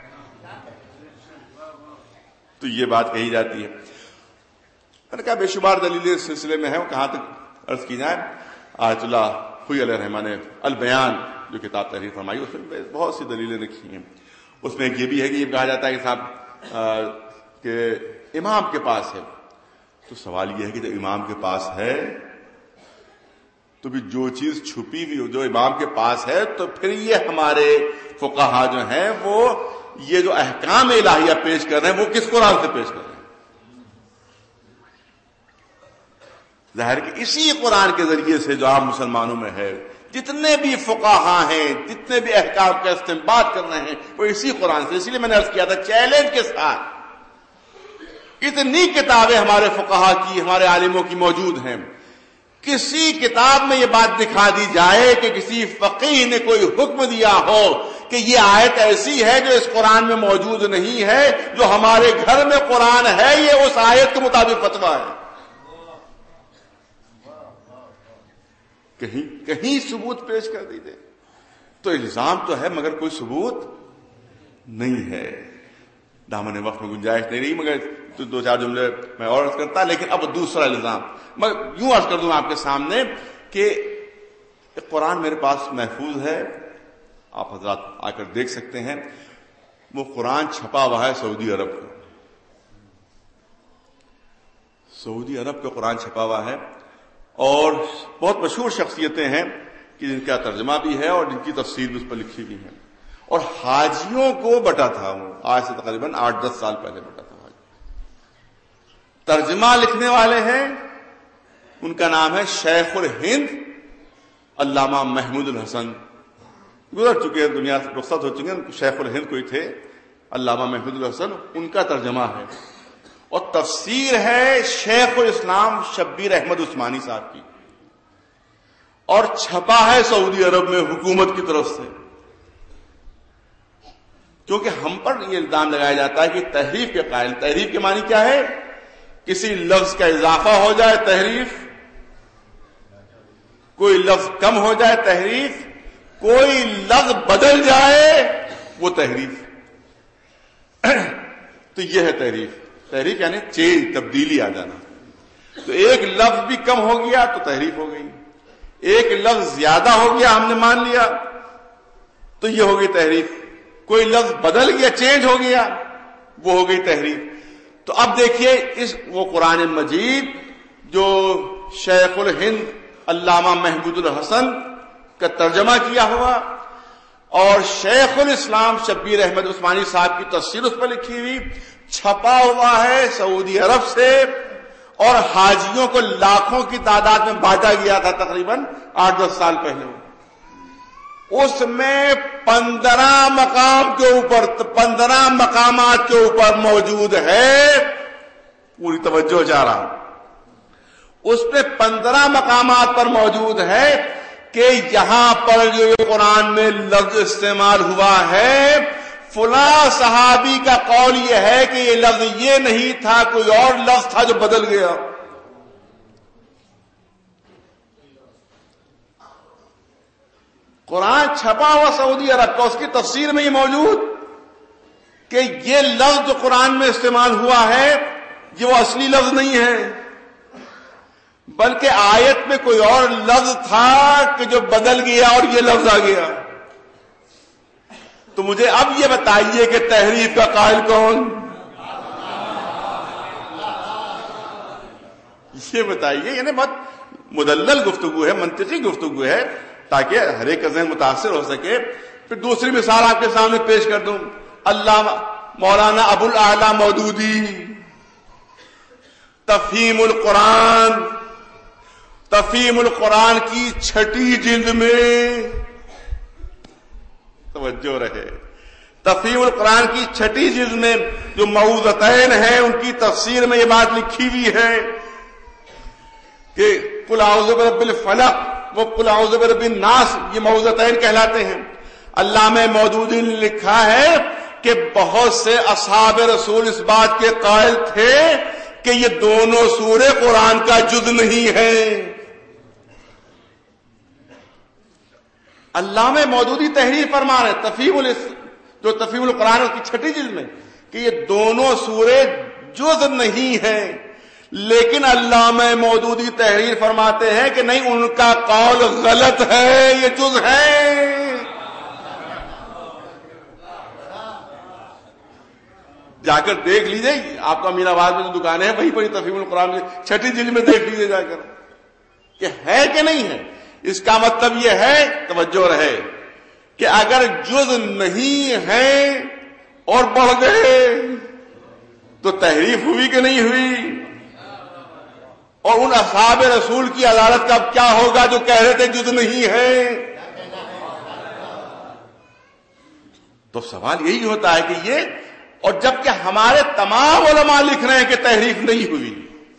تو یہ بات کہی جاتی ہے. میں نے کہا بے شمار دلیلیں اس سلسلے میں ہیں، وہ کہاں تک عرض کی جائیں. آیت اللہ خوئی علیہ الرحمٰن نے البیان جو کتاب تحریر فرمائی اس میں بہت سی دلیلیں لکھی ہیں. اس میں ایک یہ بھی ہے کہ یہ کہا جاتا ہے کہ صاحب کہ امام کے پاس ہے. تو سوال یہ ہے کہ جب امام کے پاس ہے تو بھی جو چیز چھپی ہوئی جو امام کے پاس ہے تو پھر یہ ہمارے فقہا جو ہیں وہ یہ جو احکام الہیہ پیش کر رہے ہیں وہ کس قرآن سے پیش کر رہے ہیں؟ ظاہر کہ اسی قرآن کے ذریعے سے جو عام مسلمانوں میں ہے، جتنے بھی فقہا ہیں، جتنے بھی احکام کا استنباط کر رہے ہیں وہ اسی قرآن سے. اس لیے میں نے عرض کیا تھا چیلنج کے ساتھ اتنی کتابیں ہمارے فقہا کی، ہمارے عالموں کی موجود ہیں، کسی کتاب میں یہ بات دکھا دی جائے کہ کسی فقیہ نے کوئی حکم دیا ہو کہ یہ آیت ایسی ہے جو اس قرآن میں موجود نہیں ہے، جو ہمارے گھر میں قرآن ہے یہ اس آیت کے مطابق فتویٰ ہے. کہیں ثبوت پیش کر دیجیے. تو الزام تو ہے مگر کوئی ثبوت نہیں ہے. دامن وقت میں گنجائش نہیں رہی مگر تو 2-4 جملے میں اور عرض کرتا. لیکن اب دوسرا الزام میں یوں عرض کر دوں آپ کے سامنے کہ قرآن میرے پاس محفوظ ہے، آپ حضرات آ کر دیکھ سکتے ہیں. وہ قرآن چھپا ہوا ہے سعودی عرب کا. سعودی عرب کا قرآن چھپا ہوا ہے اور بہت مشہور شخصیتیں ہیں کہ جن کا ترجمہ بھی ہے اور جن کی تفسیر بھی اس پر لکھی بھی ہے. اور حاجیوں کو بٹا تھا، وہ آج سے تقریباً 8-10 سال پہلے بٹا تھا. ترجمہ لکھنے والے ہیں، ان کا نام ہے شیخ الہند علامہ محمود الحسن. گزر چکے ہیں، دنیا سے رخصت ہو چکے ہیں. شیخ الہند کوئی تھے علامہ محمود الحسن، ان کا ترجمہ ہے. اور تفسیر ہے شیخ الاسلام شبیر احمد عثمانی صاحب کی، اور چھپا ہے سعودی عرب میں حکومت کی طرف سے. کیونکہ ہم پر یہ الزام لگایا جاتا ہے کہ تحریف کے قائل. تحریف کے معنی کیا ہے؟ کسی لفظ کا اضافہ ہو جائے تحریف، کوئی لفظ کم ہو جائے تحریف، کوئی لفظ بدل جائے وہ تحریف. تو یہ ہے تحریف. تحریف یعنی چینج، تبدیلی آ جانا. تو ایک لفظ بھی کم ہو گیا تو تحریف ہو گئی، ایک لفظ زیادہ ہو گیا ہم نے مان لیا تو یہ ہو گئی تحریف. کوئی لفظ بدل گیا، چینج ہو گیا، وہ ہو گئی تحریف. تو اب دیکھیے وہ قرآن مجید جو شیخ الہند علامہ محمود الحسن کا ترجمہ کیا ہوا اور شیخ الاسلام شبیر احمد عثمانی صاحب کی تفسیر اس پر لکھی ہوئی، چھپا ہوا ہے سعودی عرب سے، اور حاجیوں کو لاکھوں کی تعداد میں بانٹا گیا تھا تقریباً 8-10 سال پہلے. اس میں 15 مقام کے اوپر 15 مقامات کے اوپر موجود ہے. پوری توجہ چاہ رہا ہوں. اس میں 15 مقامات پر موجود ہے کہ یہاں پر جو قرآن میں لفظ استعمال ہوا ہے، فلاں صحابی کا قول یہ ہے کہ یہ لفظ یہ نہیں تھا، کوئی اور لفظ تھا جو بدل گیا. قرآن چھپا ہوا سعودی عرب کا، اس کی تفسیر میں یہ موجود کہ یہ لفظ جو قرآن میں استعمال ہوا ہے یہ وہ اصلی لفظ نہیں ہے، بلکہ آیت میں کوئی اور لفظ تھا کہ جو بدل گیا اور یہ لفظ آ گیا. تو مجھے اب یہ بتائیے کہ تحریف کا قائل کون؟ یہ بتائیے. یعنی بہت مدلل گفتگو ہے، منطقی گفتگو ہے تاکہ ہر ایک کا ذہن متاثر ہو سکے. پھر دوسری مثال آپ کے سامنے پیش کر دوں. علامہ مولانا ابو الاعلی مودودی تفہیم القرآن کی 6 جلد میں، توجہ رہے، تفہیم القرآن کی 6 جلد میں جو موعظتین ہیں ان کی تفسیر میں یہ بات لکھی ہوئی ہے کہ قل اعوذ برب الفلق و قل اعوذ برب الناس یہ موعظتین کہلاتے ہیں. علامہ مودودی نے لکھا ہے کہ بہت سے اصحاب رسول اس بات کے قائل تھے کہ یہ دونوں سورے قرآن کا جز نہیں ہیں. علامہ مودودی تحریر فرما رہے تفہیم القرآن کی 6 جلد میں کہ یہ دونوں سورے جز نہیں ہیں، لیکن علامہ مودودی تحریر فرماتے ہیں کہ نہیں، ان کا قول غلط ہے، یہ جز ہے. جا کر دیکھ لیجئے، آپ کو امین آباد میں جو دکانیں ہیں وہیں پر تفہیم القرآن 6 جلد میں دیکھ لیجئے جا کر کہ ہے کہ نہیں ہے. اس کا مطلب یہ ہے، توجہ رہے، کہ اگر جز نہیں ہے اور بڑھ گئے تو تحریف ہوئی کہ نہیں ہوئی. اور ان اصحاب رسول کی عدالت کا اب کیا ہوگا جو کہہ رہے تھے جز نہیں ہے. تو سوال یہی ہوتا ہے کہ یہ، اور جبکہ ہمارے تمام علماء لکھ رہے ہیں کہ تحریف نہیں ہوئی.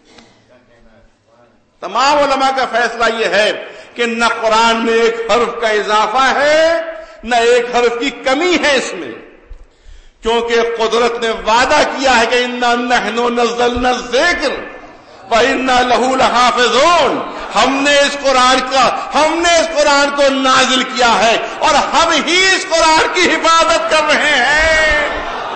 تمام علماء کا فیصلہ یہ ہے کہ نہ قرآن میں ایک حرف کا اضافہ ہے نہ ایک حرف کی کمی ہے اس میں، کیونکہ قدرت نے وعدہ کیا ہے کہ اِنَّا نَحْنُ نَزَّلْنَا الذِّكْرَ وَإِنَّا لَهُ لَحَافِظُونَ. ہم نے اس قرآن کو نازل کیا ہے اور ہم ہی اس قرآن کی حفاظت کر رہے ہیں.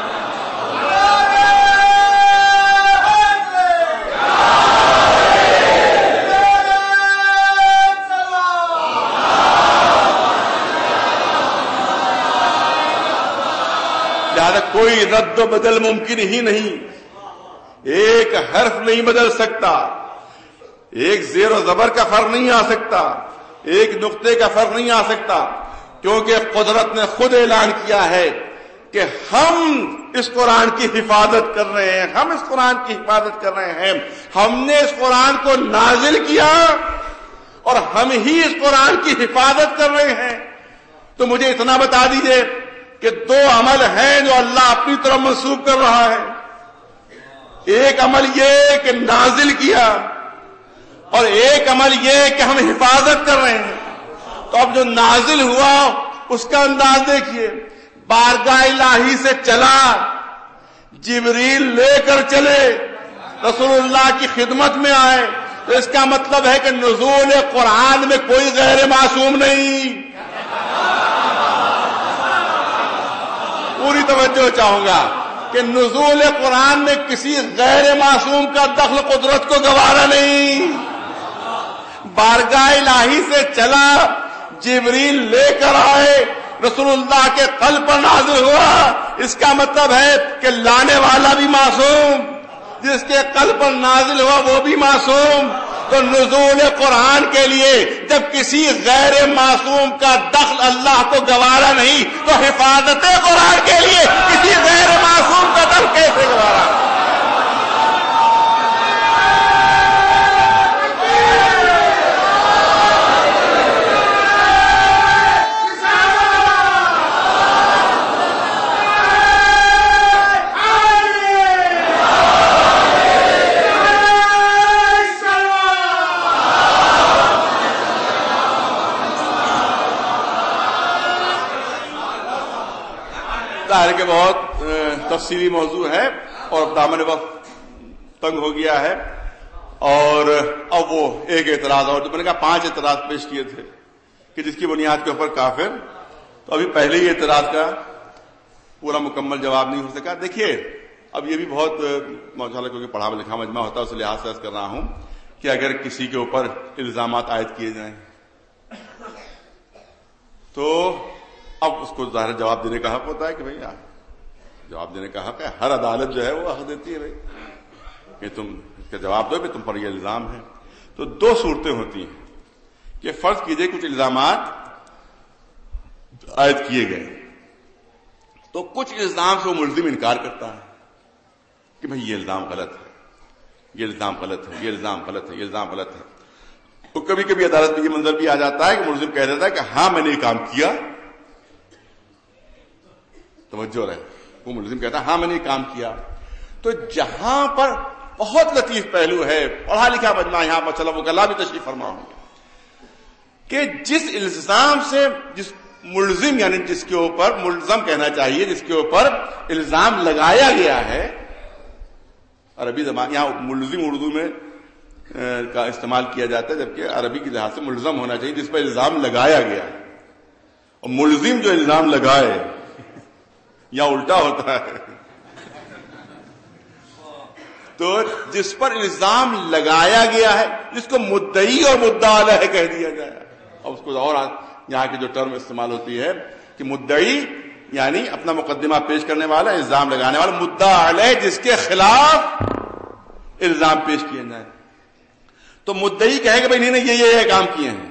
لہذا کوئی رد و بدل ممکن ہی نہیں. ایک حرف نہیں بدل سکتا، ایک زیر و زبر کا فرق نہیں آ سکتا، ایک نقطے کا فرق نہیں آ سکتا، کیونکہ قدرت نے خود اعلان کیا ہے کہ ہم اس قرآن کی حفاظت کر رہے ہیں. ہم اس قرآن کی حفاظت کر رہے ہیں. ہم نے اس قرآن کو نازل کیا اور ہم ہی اس قرآن کی حفاظت کر رہے ہیں. تو مجھے اتنا بتا دیجئے کہ 2 عمل ہیں جو اللہ اپنی طرف منسوب کر رہا ہے. ایک عمل یہ کہ نازل کیا اور ایک عمل یہ کہ ہم حفاظت کر رہے ہیں. تو اب جو نازل ہوا اس کا انداز دیکھیے. بارگاہ الہی سے چلا، جبریل لے کر چلے، رسول اللہ کی خدمت میں آئے، تو اس کا مطلب ہے کہ نزول قرآن میں کوئی غیر معصوم نہیں. پوری توجہ چاہوں گا کہ نزول قرآن میں کسی غیر معصوم کا دخل قدرت کو گوارا نہیں. بارگاہ الہی سے چلا، جبریل لے کر آئے، رسول اللہ کے قلب پر نازل ہوا. اس کا مطلب ہے کہ لانے والا بھی معصوم، جس کے قلب پر نازل ہوا وہ بھی معصوم. تو نزول قرآن کے لیے جب کسی غیر معصوم کا دخل اللہ کو گوارا نہیں، تو حفاظت قرآن کے لیے کسی غیر معصوم کا دخل کیسے گوارا؟ ظاہر کہ بہت تفصیلی موضوع ہے اور دامن وقت تنگ ہو گیا ہے. اور اب وہ ایک اعتراض اور جو میں نے کہا 5 اعتراض پیش کیے تھے کہ جس کی بنیاد کے اوپر کافر، تو ابھی پہلے ہی اعتراض کا پورا مکمل جواب نہیں ہو سکا. دیکھیے اب یہ بھی بہت ماشاءاللہ کیونکہ پڑھا لکھا مجمع ہوتا ہے اس لحاظ سے عرض کر رہا ہوں کہ اگر کسی کے اوپر الزامات عائد کیے جائیں تو اب اس کو ظاہر جواب دینے کا حق ہوتا ہے کہ بھئی جواب دینے کا حق ہے. ہر عدالت جو ہے وہ حق دیتی ہے بھئی کہ تم اس کا جواب دو کہ تم پر یہ الزام ہے. تو 2 صورتیں ہوتی ہیں کہ فرض کیجئے کچھ الزامات عائد کیے گئے تو کچھ الزام سے وہ ملزم انکار کرتا ہے کہ بھئی یہ الزام غلط ہے، یہ الزام غلط ہے، یہ الزام غلط ہے، یہ الزام غلط ہے. تو کبھی کبھی عدالت میں یہ منظر بھی آ جاتا ہے کہ ملزم کہہ دیتا ہے کہ ہاں میں نے یہ کام کیا. توجہ رہے، وہ ملزم کہتا ہے ہاں میں نے یہ کام کیا. تو جہاں پر بہت لطیف پہلو ہے، پڑھا لکھا مجمع یہاں پر چلا وہ گلا بھی تشریف فرما ہوں کہ جس الزام سے جس ملزم یعنی جس کے اوپر ملزم کہنا چاہیے جس کے اوپر الزام لگایا گیا ہے، عربی زبان یہاں ملزم اردو میں کا استعمال کیا جاتا ہے جبکہ عربی کی لحاظ سے ملزم ہونا چاہیے جس پر الزام لگایا گیا ہے. اور ملزم جو الزام لگائے یا الٹا ہوتا ہے. تو جس پر الزام لگایا گیا ہے جس کو مدعی اور مدعا علیہ کہہ دیا جائے. اور اس کو اور یہاں کی جو ٹرم استعمال ہوتی ہے کہ مدعی یعنی اپنا مقدمہ پیش کرنے والا، الزام لگانے والا، مدعا علیہ جس کے خلاف الزام پیش کیے جائیں. تو مدعی کہے کہ بھائی انہوں نے یہ کام کیے ہیں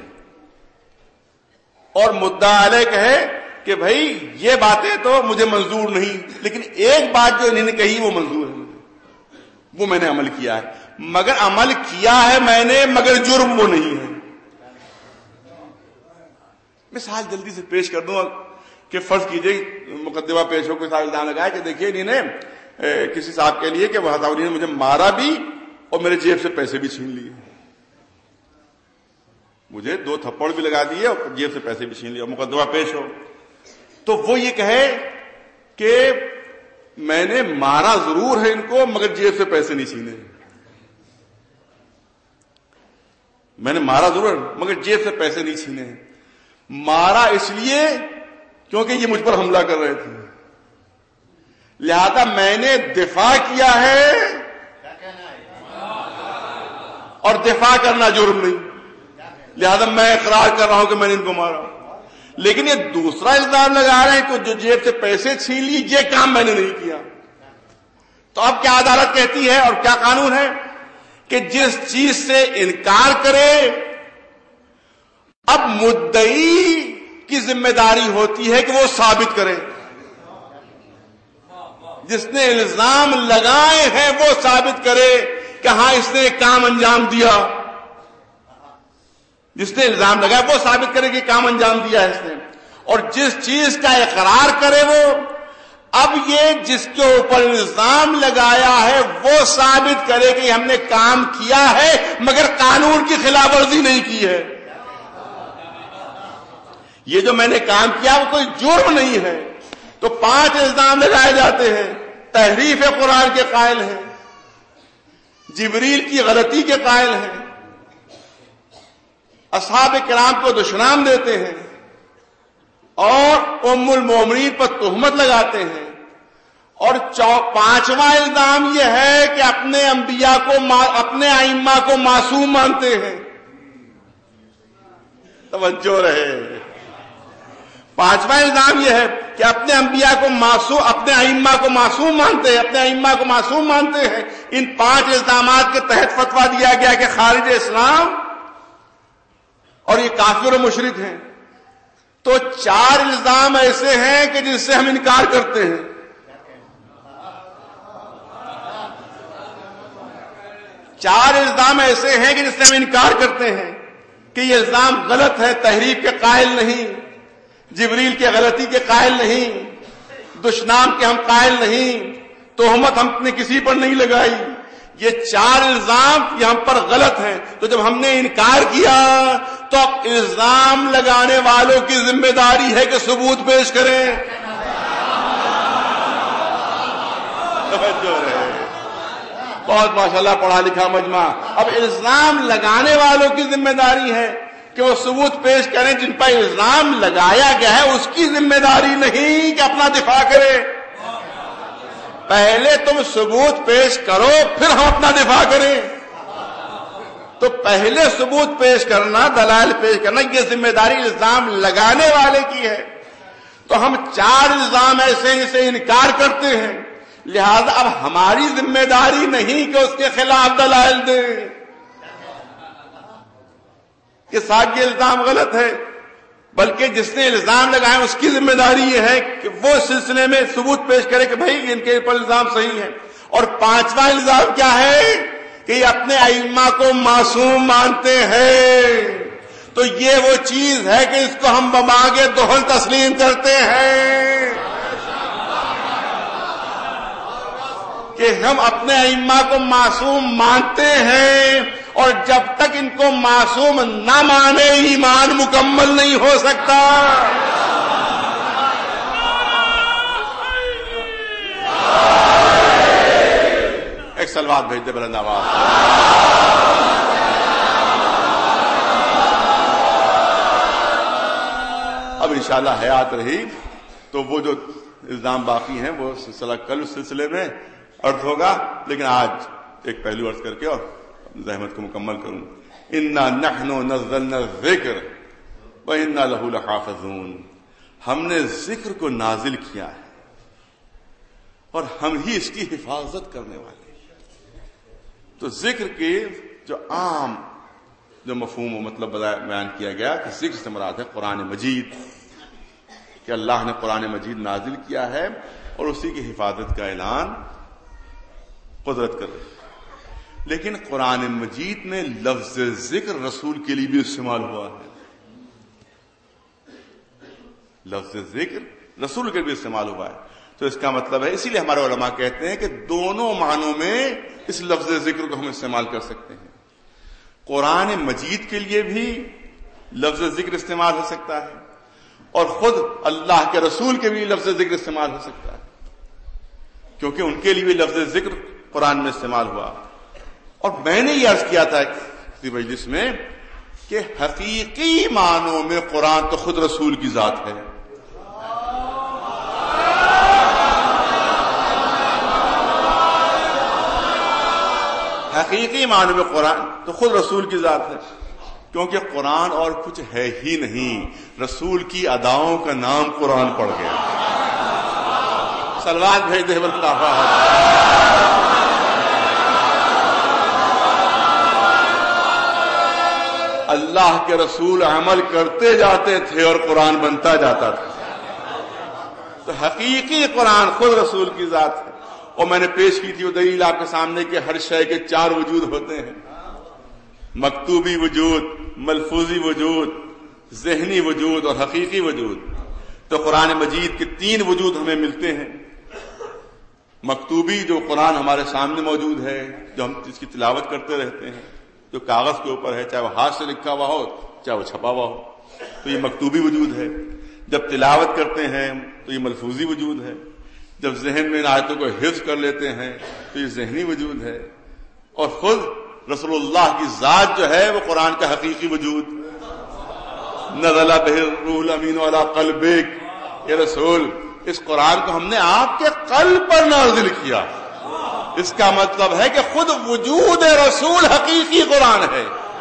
اور مدعا علیہ کہے کہ بھائی یہ باتیں تو مجھے منظور نہیں، لیکن ایک بات جو انہوں نے کہی وہ منظور ہے مجھے، وہ میں نے عمل کیا ہے. مگر عمل کیا ہے میں نے، مگر جرم وہ نہیں ہے. مثال جلدی سے پیش کر دوں کہ فرض کیجئے مقدمہ پیش ہو کوئی صاحب الزام لگایا کہ دیکھیے انہوں نے کسی صاحب کے لیے کہ وہ انہوں نے مجھے مارا بھی اور میرے جیب سے پیسے بھی چھین لیے، مجھے 2 تھپڑ بھی لگا دیے اور جیب سے پیسے بھی چھین لیے. مقدمہ پیش ہو تو وہ یہ کہے کہ میں نے مارا ضرور ہے ان کو مگر جیب سے پیسے نہیں چھینے. میں نے مارا ضرور مگر جیب سے پیسے نہیں چھینے. مارا اس لیے کیونکہ یہ مجھ پر حملہ کر رہے تھے، لہذا میں نے دفاع کیا ہے اور دفاع کرنا جرم نہیں، لہذا میں اقرار کر رہا ہوں کہ میں نے ان کو مارا. لیکن یہ دوسرا الزام لگا رہے ہیں کہ جو جیب سے پیسے چھین لی یہ کام میں نے نہیں کیا. تو اب کیا عدالت کہتی ہے اور کیا قانون ہے کہ جس چیز سے انکار کرے اب مدعی کی ذمہ داری ہوتی ہے کہ وہ ثابت کرے. جس نے الزام لگائے ہیں وہ ثابت کرے کہ ہاں اس نے ایک کام انجام دیا. جس نے الزام لگایا وہ ثابت کرے کہ کام انجام دیا ہے اس نے. اور جس چیز کا اقرار کرے وہ اب یہ جس کے اوپر الزام لگایا ہے وہ ثابت کرے کہ ہم نے کام کیا ہے مگر قانون کی خلاف ورزی نہیں کی ہے. یہ جو میں نے کام کیا وہ کوئی جرم نہیں ہے. تو 5 الزام لگائے جاتے ہیں. تحریف قرآن کے قائل ہیں، جبریل کی غلطی کے قائل ہیں، اصحاب کرام کو دشنام دیتے ہیں اور ام المومنین پر تہمت لگاتے ہیں. اور پانچواں الزام یہ ہے کہ اپنے انبیاء کو اپنے ائمہ کو معصوم مانتے ہیں. توجہ رہے. پانچواں الزام یہ ہے کہ اپنے انبیاء کو اپنے ائمہ کو معصوم مانتے ہیں, اپنے ائمہ کو معصوم مانتے ہیں. ان 5 الزامات کے تحت فتویٰ دیا گیا کہ خارج اسلام اور یہ کافر و مشرک ہیں. تو 4 الزام ایسے ہیں کہ جن سے ہم انکار کرتے ہیں. چار الزام ایسے ہیں کہ جس سے ہم انکار کرتے ہیں کہ یہ الزام غلط ہے. تحریف کے قائل نہیں, جبریل کے غلطی کے قائل نہیں, دشنام کے ہم قائل نہیں, تہمت ہم نے کسی پر نہیں لگائی. یہ 4 الزام یہ ہم پر غلط ہیں. تو جب ہم نے انکار کیا تو الزام لگانے والوں کی ذمہ داری ہے کہ ثبوت پیش کریں. بہت ماشاءاللہ پڑھا لکھا مجمع. اب الزام لگانے والوں کی ذمہ داری ہے کہ وہ ثبوت پیش کریں. جن پر الزام لگایا گیا ہے اس کی ذمہ داری نہیں کہ اپنا دفاع کرے. پہلے تم ثبوت پیش کرو پھر ہم اپنا دفاع کریں. تو پہلے ثبوت پیش کرنا, دلائل پیش کرنا, یہ ذمہ داری الزام لگانے والے کی ہے. تو ہم 4 الزام ایسے ہیں جسے انکار کرتے ہیں. لہذا اب ہماری ذمہ داری نہیں کہ اس کے خلاف دلائل دیں کہ صاحب یہ الزام غلط ہے, بلکہ جس نے الزام لگایا اس کی ذمہ داری یہ ہے کہ وہ سلسلے میں ثبوت پیش کرے کہ بھائی ان کے اوپر الزام صحیح ہے. اور 5واں الزام کیا ہے کہ یہ اپنے ائمہ کو معصوم مانتے ہیں. تو یہ وہ چیز ہے کہ اس کو ہم بمانگ دہل تسلیم کرتے ہیں کہ ہم اپنے ائمہ کو معصوم مانتے ہیں, اور جب تک ان کو معصوم نہ مانے ایمان مکمل نہیں ہو سکتا. ایک سلوات بھیج دے بلند آواز. اب انشاءاللہ حیات رہی تو وہ جو الزام باقی ہیں وہ سلسلہ کل سلسلے میں عرض ہوگا, لیکن آج ایک پہلو عرض کر کے اور زحمت کو مکمل کروں. انا نحن نزلنا الذکر وانا له لحافظون. ہم نے ذکر کو نازل کیا ہے اور ہم ہی اس کی حفاظت کرنے والے ہیں. تو ذکر کے جو عام جو مفہوم و مطلب بیان کیا گیا کہ ذکر سے مراد ہے قرآن مجید, کہ اللہ نے قرآن مجید نازل کیا ہے اور اسی کی حفاظت کا اعلان قدرت کر رہی. لیکن قرآن مجید میں لفظ ذکر رسول کے لیے بھی استعمال ہوا ہے. لفظ ذکر رسول کے لیے بھی استعمال ہوا ہے. تو اس کا مطلب ہے, اسی لیے ہمارے علماء کہتے ہیں کہ دونوں معنوں میں اس لفظ ذکر کو ہم استعمال کر سکتے ہیں. قرآن مجید کے لیے بھی لفظ ذکر استعمال ہو سکتا ہے اور خود اللہ کے رسول کے بھی لفظ ذکر استعمال ہو سکتا ہے, کیونکہ ان کے لیے بھی لفظ ذکر قرآن میں استعمال ہوا. اور میں نے یہ عرض کیا تھا کسی مجلس میں کہ حقیقی معنوں میں قرآن تو خود رسول کی ذات ہے. حقیقی معنوں میں قرآن تو خود رسول کی ذات ہے, کیونکہ قرآن اور کچھ ہے ہی نہیں. رسول کی اداؤں کا نام قرآن پڑ گیا. سلوات بھیج دے اللہ کے رسول عمل کرتے جاتے تھے اور قرآن بنتا جاتا تھا. تو حقیقی قرآن خود رسول کی ذات ہے. اور میں نے پیش کی تھی وہ دلیل آپ کے سامنے کہ ہر شے کے 4 وجود ہوتے ہیں, مکتوبی وجود, ملفوظی وجود, ذہنی وجود اور حقیقی وجود. تو قرآن مجید کے 3 وجود ہمیں ملتے ہیں. مکتوبی جو قرآن ہمارے سامنے موجود ہے, جو ہم اس کی تلاوت کرتے رہتے ہیں, جو کاغذ کے اوپر ہے, چاہے وہ ہاتھ سے لکھا ہوا ہو چاہے وہ چھپا ہوا ہو, تو یہ مکتوبی وجود ہے. جب تلاوت کرتے ہیں تو یہ ملفوظی وجود ہے. جب ذہن میں ان آیتوں کو حفظ کر لیتے ہیں تو یہ ذہنی وجود ہے. اور خود رسول اللہ کی ذات جو ہے وہ قرآن کا حقیقی وجود. نزل بہ الروح الامین علی قلبک, یہ رسول اس قرآن کو ہم نے آپ کے قلب پر نازل کیا. اس کا مطلب ہے کہ خود وجود رسول حقیقی قرآن ہے.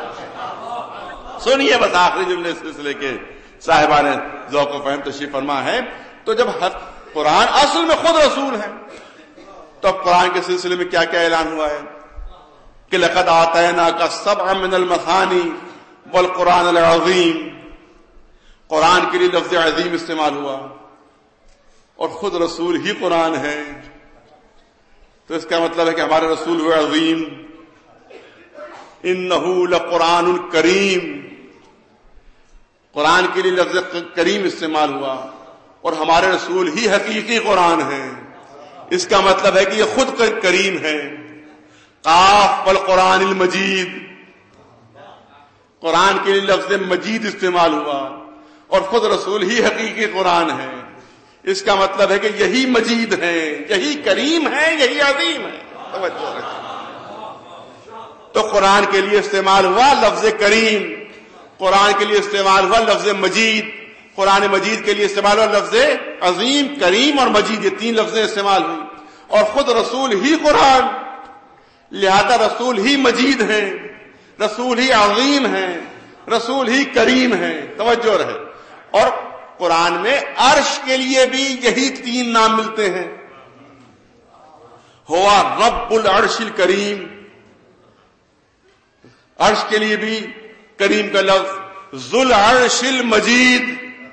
سنیے بس آخری جملے اس سلسلے کے صاحبان ذوق و فہم تشریف فرما ہے. تو جب قرآن اصل میں خود رسول ہے تو اب قرآن کے سلسلے میں کیا کیا اعلان ہوا ہے کہ لقد آتیناک سبعا من المثانی والقرآن العظیم. قرآن کے لیے لفظ عظیم استعمال ہوا اور خود رسول ہی قرآن ہے. تو اس کا مطلب ہے کہ ہمارے رسول ہوئے عظیم. انہ لقرآن کریم. قرآن کے لیے لفظ کریم استعمال ہوا اور ہمارے رسول ہی حقیقی قرآن ہے. اس کا مطلب ہے کہ یہ خود کریم ہے. قاف والقرآن المجید. قرآن کے لیے لفظ مجید استعمال ہوا اور خود رسول ہی حقیقی قرآن ہے. اس کا مطلب ہے کہ یہی مجید ہے, یہی کریم ہے, یہی عظیم ہے. توجہ رکھیں. تو قرآن کے لیے استعمال ہوا لفظ کریم, قرآن کے لیے استعمال ہوا لفظ مجید, قرآن مجید کے لیے استعمال ہوا لفظ عظیم, کریم اور مجید. یہ تین لفظیں استعمال ہوئی اور خود رسول ہی قرآن, لہذا رسول ہی مجید ہیں, رسول ہی عظیم ہیں, رسول ہی کریم ہیں. توجہ رہے. اور قرآن میں عرش کے لیے بھی یہی تین نام ملتے ہیں. ہوا رب العرش الکریم. عرش کے لیے بھی کریم کا لفظ. ذو العرش المجید.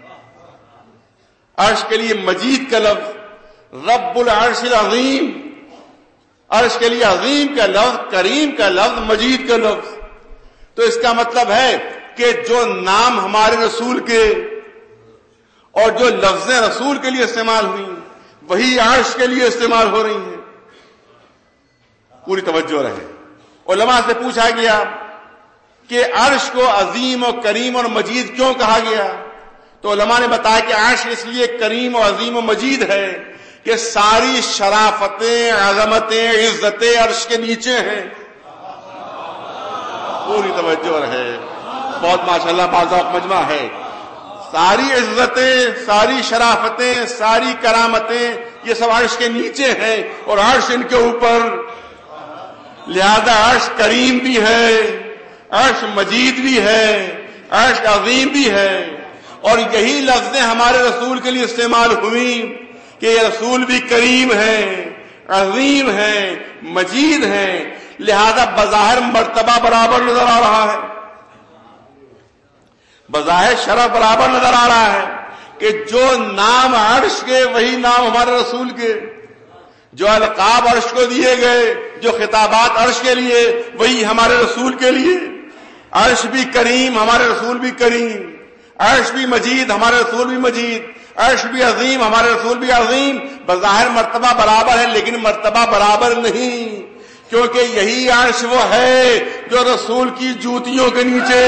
عرش کے لیے مجید کا لفظ. رب العرش العظیم. عرش کے لیے عظیم کا لفظ, کریم کا لفظ, مجید کا لفظ. تو اس کا مطلب ہے کہ جو نام ہمارے رسول کے اور جو لفظ رسول کے لیے استعمال ہوئی وہی عرش کے لیے استعمال ہو رہی ہیں. پوری توجہ رہے. علماء سے پوچھا گیا کہ عرش کو عظیم اور کریم اور مجید کیوں کہا گیا؟ تو علماء نے بتایا کہ عرش اس لیے کریم اور عظیم و مجید ہے کہ ساری شرافتیں, عظمتیں, عزتیں عرش کے نیچے ہیں. پوری توجہ رہے. بہت ماشاءاللہ باذوق مجمع ہے. ساری عزتیں, ساری شرافتیں, ساری کرامتیں یہ سب عرش کے نیچے ہیں اور عرش ان کے اوپر. لہذا عرش کریم بھی ہے, عرش مجید بھی ہے, عرش عظیم بھی ہے. اور یہی لفظیں ہمارے رسول کے لیے استعمال ہوئی کہ یہ رسول بھی کریم ہے, عظیم ہے, مجید ہے. لہذا بظاہر مرتبہ برابر نظر آ رہا ہے, بظاہر شرف برابر نظر آ رہا ہے کہ جو نام عرش کے وہی نام ہمارے رسول کے, جو القاب عرش کو دیے گئے, جو خطابات عرش کے لیے وہی ہمارے رسول کے لیے. عرش بھی کریم, ہمارے رسول بھی کریم. عرش بھی مجید, ہمارے رسول بھی مجید. عرش بھی عظیم, ہمارے رسول بھی عظیم. بظاہر مرتبہ برابر ہے لیکن مرتبہ برابر نہیں, کیونکہ یہی عرش وہ ہے جو رسول کی جوتیوں کے نیچے,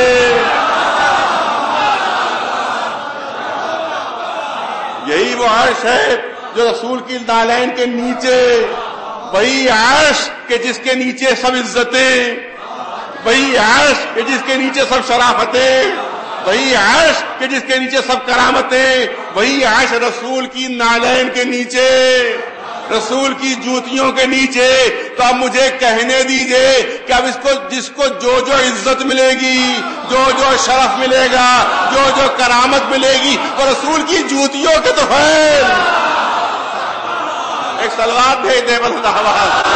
یہی وہ عرش ہے جو رسول کی نالین کے نیچے, وہی عرش کہ جس کے نیچے سب عزتیں, وہی عرش کہ جس کے نیچے سب شرافتیں, وہی عرش کہ جس کے نیچے سب کرامتیں, وہی عرش رسول کی نالین کے نیچے, رسول کی جوتیوں کے نیچے. تو اب مجھے کہنے دیجئے کہ اب اس کو جس کو جو جو عزت ملے گی, جو جو شرف ملے گا, جو جو کرامت ملے گی وہ رسول کی جوتیوں کے تو ہے. ایک سلوات بھیج دے بلند آواز.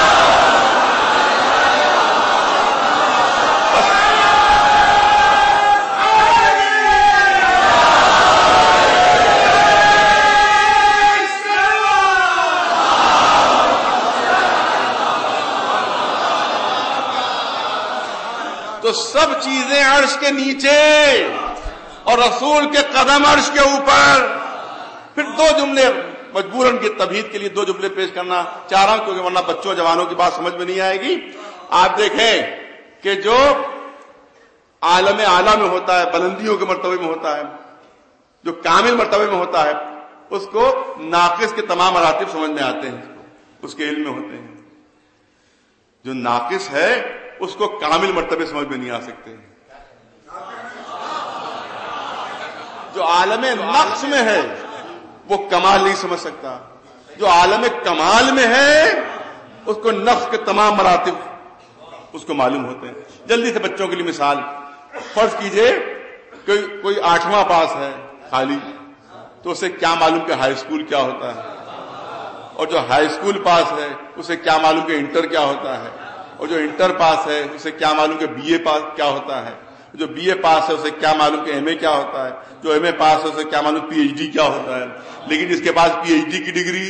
تو سب چیزیں عرش کے نیچے اور رسول کے قدم عرش کے اوپر. پھر دو جملے مجبوراً کی تمہید کے لیے دو جملے پیش کرنا چاہ رہا ہوں کیونکہ ورنہ بچوں جوانوں کی بات سمجھ میں نہیں آئے گی. آپ دیکھیں کہ جو عالم اعلیٰ میں ہوتا ہے, بلندیوں کے مرتبے میں ہوتا ہے, جو کامل مرتبے میں ہوتا ہے, اس کو ناقص کے تمام مراتب سمجھ میں آتے ہیں, اس کے علم میں ہوتے ہیں. جو ناقص ہے اس کو کامل مرتبے سمجھ میں نہیں آ سکتے. جو عالم نقص میں ہے وہ کمال نہیں سمجھ سکتا. جو عالم کمال میں ہے اس کو نفس کے تمام مراتب اس کو معلوم ہوتے ہیں. جلدی سے بچوں کے لیے مثال، فرض کیجئے کوئی 8واں پاس ہے خالی، تو اسے کیا معلوم کہ ہائی اسکول کیا ہوتا ہے، اور جو ہائی اسکول پاس ہے اسے کیا معلوم کہ انٹر کیا ہوتا ہے، اور جو انٹر پاس ہے اسے کیا معلوم کہ بی اے پاس کیا ہوتا ہے، جو بی اے پاس ہے اسے کیا معلوم کہ ایم اے کیا ہوتا ہے، جو ایم اے پاس ہے اسے کیا معلوم پی ایچ ڈی کیا ہوتا ہے. لیکن جس کے پاس پی ایچ ڈی کی ڈگری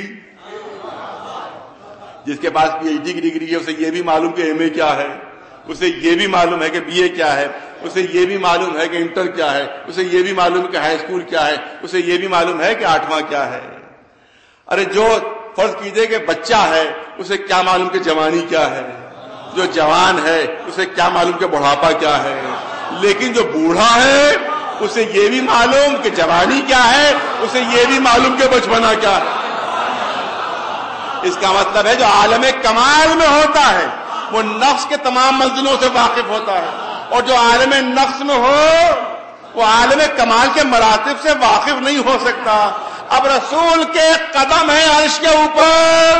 ہے اسے یہ بھی معلوم کہ ایم اے کیا ہے، اسے یہ بھی معلوم ہے کہ بی اے کیا ہے، اسے یہ بھی معلوم ہے کہ انٹر کیا ہے، اسے یہ بھی معلوم ہے کہ ہائی اسکول کیا ہے، اسے یہ بھی معلوم ہے کہ 8واں کیا ہے. ارے جو فرض کیجئے کہ بچہ ہے اسے کیا معلوم کہ جوانی کیا ہے، جو جوان ہے اسے کیا معلوم کہ بڑھاپا کیا ہے. لیکن جو بوڑھا ہے اسے یہ بھی معلوم کہ جوانی کیا ہے، اسے یہ بھی معلوم کہ بچپنا کیا ہے. اس کا مطلب ہے جو عالم کمال میں ہوتا ہے وہ نفس کے تمام منزلوں سے واقف ہوتا ہے، اور جو عالم نفس میں ہو وہ عالم کمال کے مراتب سے واقف نہیں ہو سکتا. اب رسول کے قدم ہے عرش کے اوپر،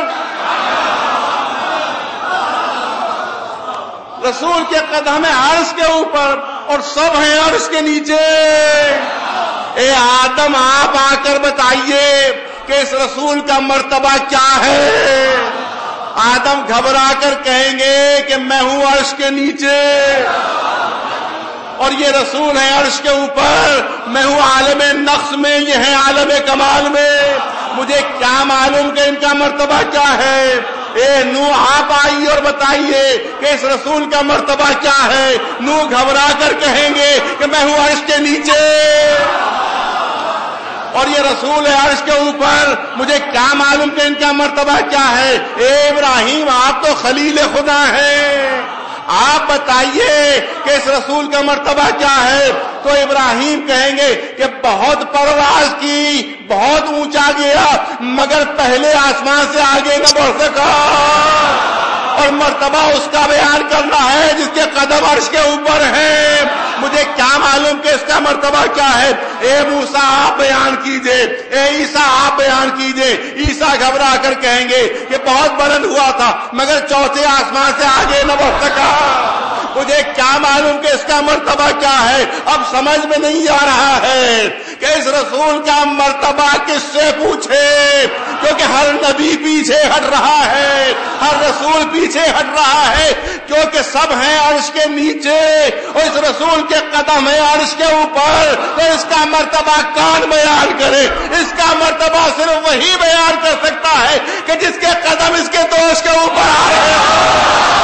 رسول کے قدم ہے عرش کے اوپر، اور سب ہیں عرش کے نیچے. اے آدم آپ آ کر بتائیے کہ اس رسول کا مرتبہ کیا ہے. آدم گھبرا کر کہیں گے کہ میں ہوں عرش کے نیچے، اور یہ رسول ہے عرش کے اوپر، میں ہوں عالم نقص میں، یہ ہے عالم کمال میں. مجھے کیا معلوم کہ ان کا مرتبہ کیا ہے. اے نوح آپ آئیے اور بتائیے کہ اس رسول کا مرتبہ کیا ہے. نوح گھبرا کر کہیں گے کہ میں ہوں عرش کے نیچے، اور یہ رسول ہے عرش کے اوپر، مجھے کیا معلوم کہ ان کا مرتبہ کیا ہے. اے ابراہیم آپ تو خلیل خدا ہیں، آپ بتائیے کہ اس رسول کا مرتبہ کیا ہے. تو ابراہیم کہیں گے کہ بہت پرواز کی، بہت اونچا گیا، مگر پہلے آسمان سے آگے نہ بڑھ سکا. اور مرتبہ اس کا بیان کرنا ہے جس کے قدم عرش کے اوپر ہیں. مجھے کیا معلوم کہ اس کا مرتبہ کیا ہے. اے موسیٰ آپ بیان کیجئے، اے عیسیٰ آپ بیان کیجئے. عیسیٰ گھبرا کر کہیں گے کہ بہت بلند ہوا تھا مگر چوتھے آسمان سے آگے نہ بڑھ سکا. مجھے کیا معلوم کہ اس کا مرتبہ کیا ہے. اب سمجھ میں نہیں آ رہا ہے کہ اس رسول کا مرتبہ کس سے پوچھے، کیونکہ ہر نبی پیچھے ہٹ رہا ہے، ہر رسول پیچھے ہٹ رہا ہے، کیونکہ سب ہیں عرش کے نیچے اور اس رسول کے قدم ہے عرش کے اوپر. تو اس کا مرتبہ کون بیان کرے؟ اس کا مرتبہ صرف وہی بیان کر سکتا ہے کہ جس کے قدم اس کے دوست کے اوپر آ رہے ہیں.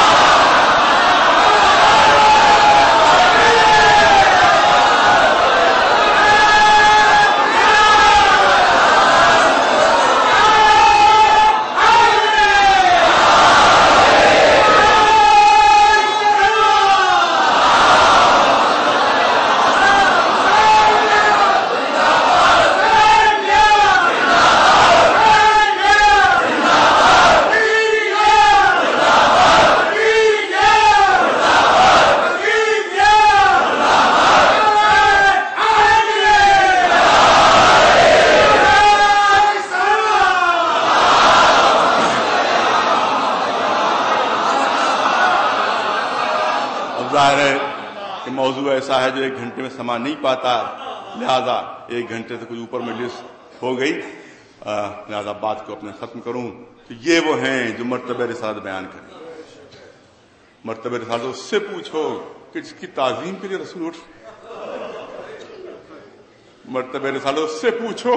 موضوع ایسا ہے جو ایک گھنٹے میں سما نہیں پاتا، لہذا ایک گھنٹے سے کچھ اوپر مجلس ہو گئی، لہذا بات کو اپنے ختم کروں. کہ یہ وہ ہیں جو مرتبہ رسالت بیان کریں. مرتبہ رسالت اس سے پوچھو کہ جس کی تعظیم کے لیے رسول اٹھ. مرتبہ رسالت اس سے پوچھو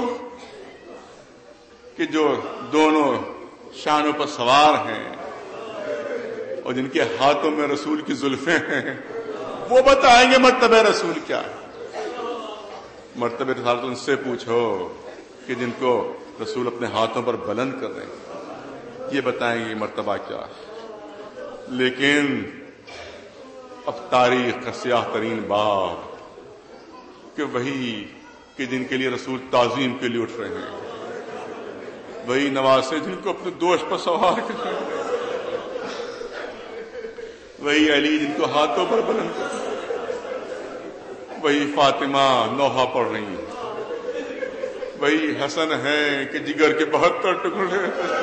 کہ جو دونوں شانوں پر سوار ہیں اور جن کے ہاتھوں میں رسول کی زلفیں ہیں، وہ بتائیں گے مرتبہ رسول کیا ہے. مرتبہ رسالت ان سے پوچھو کہ جن کو رسول اپنے ہاتھوں پر بلند کر رہے ہیں، یہ بتائیں گے مرتبہ کیا ہے. لیکن اب تاریخ کا سیاہ ترین باب کہ وہی کہ جن کے لیے رسول تعظیم کے لیے اٹھ رہے ہیں، وہی نواسے جن کو اپنے دوست پر سوار کر رہے ہیں، وہی علی جن کو ہاتھوں پر بلند کر، وہی فاطمہ نوحہ پڑھ رہی ہیں، وہی حسن ہیں کہ جگر کے 72 ٹکڑے،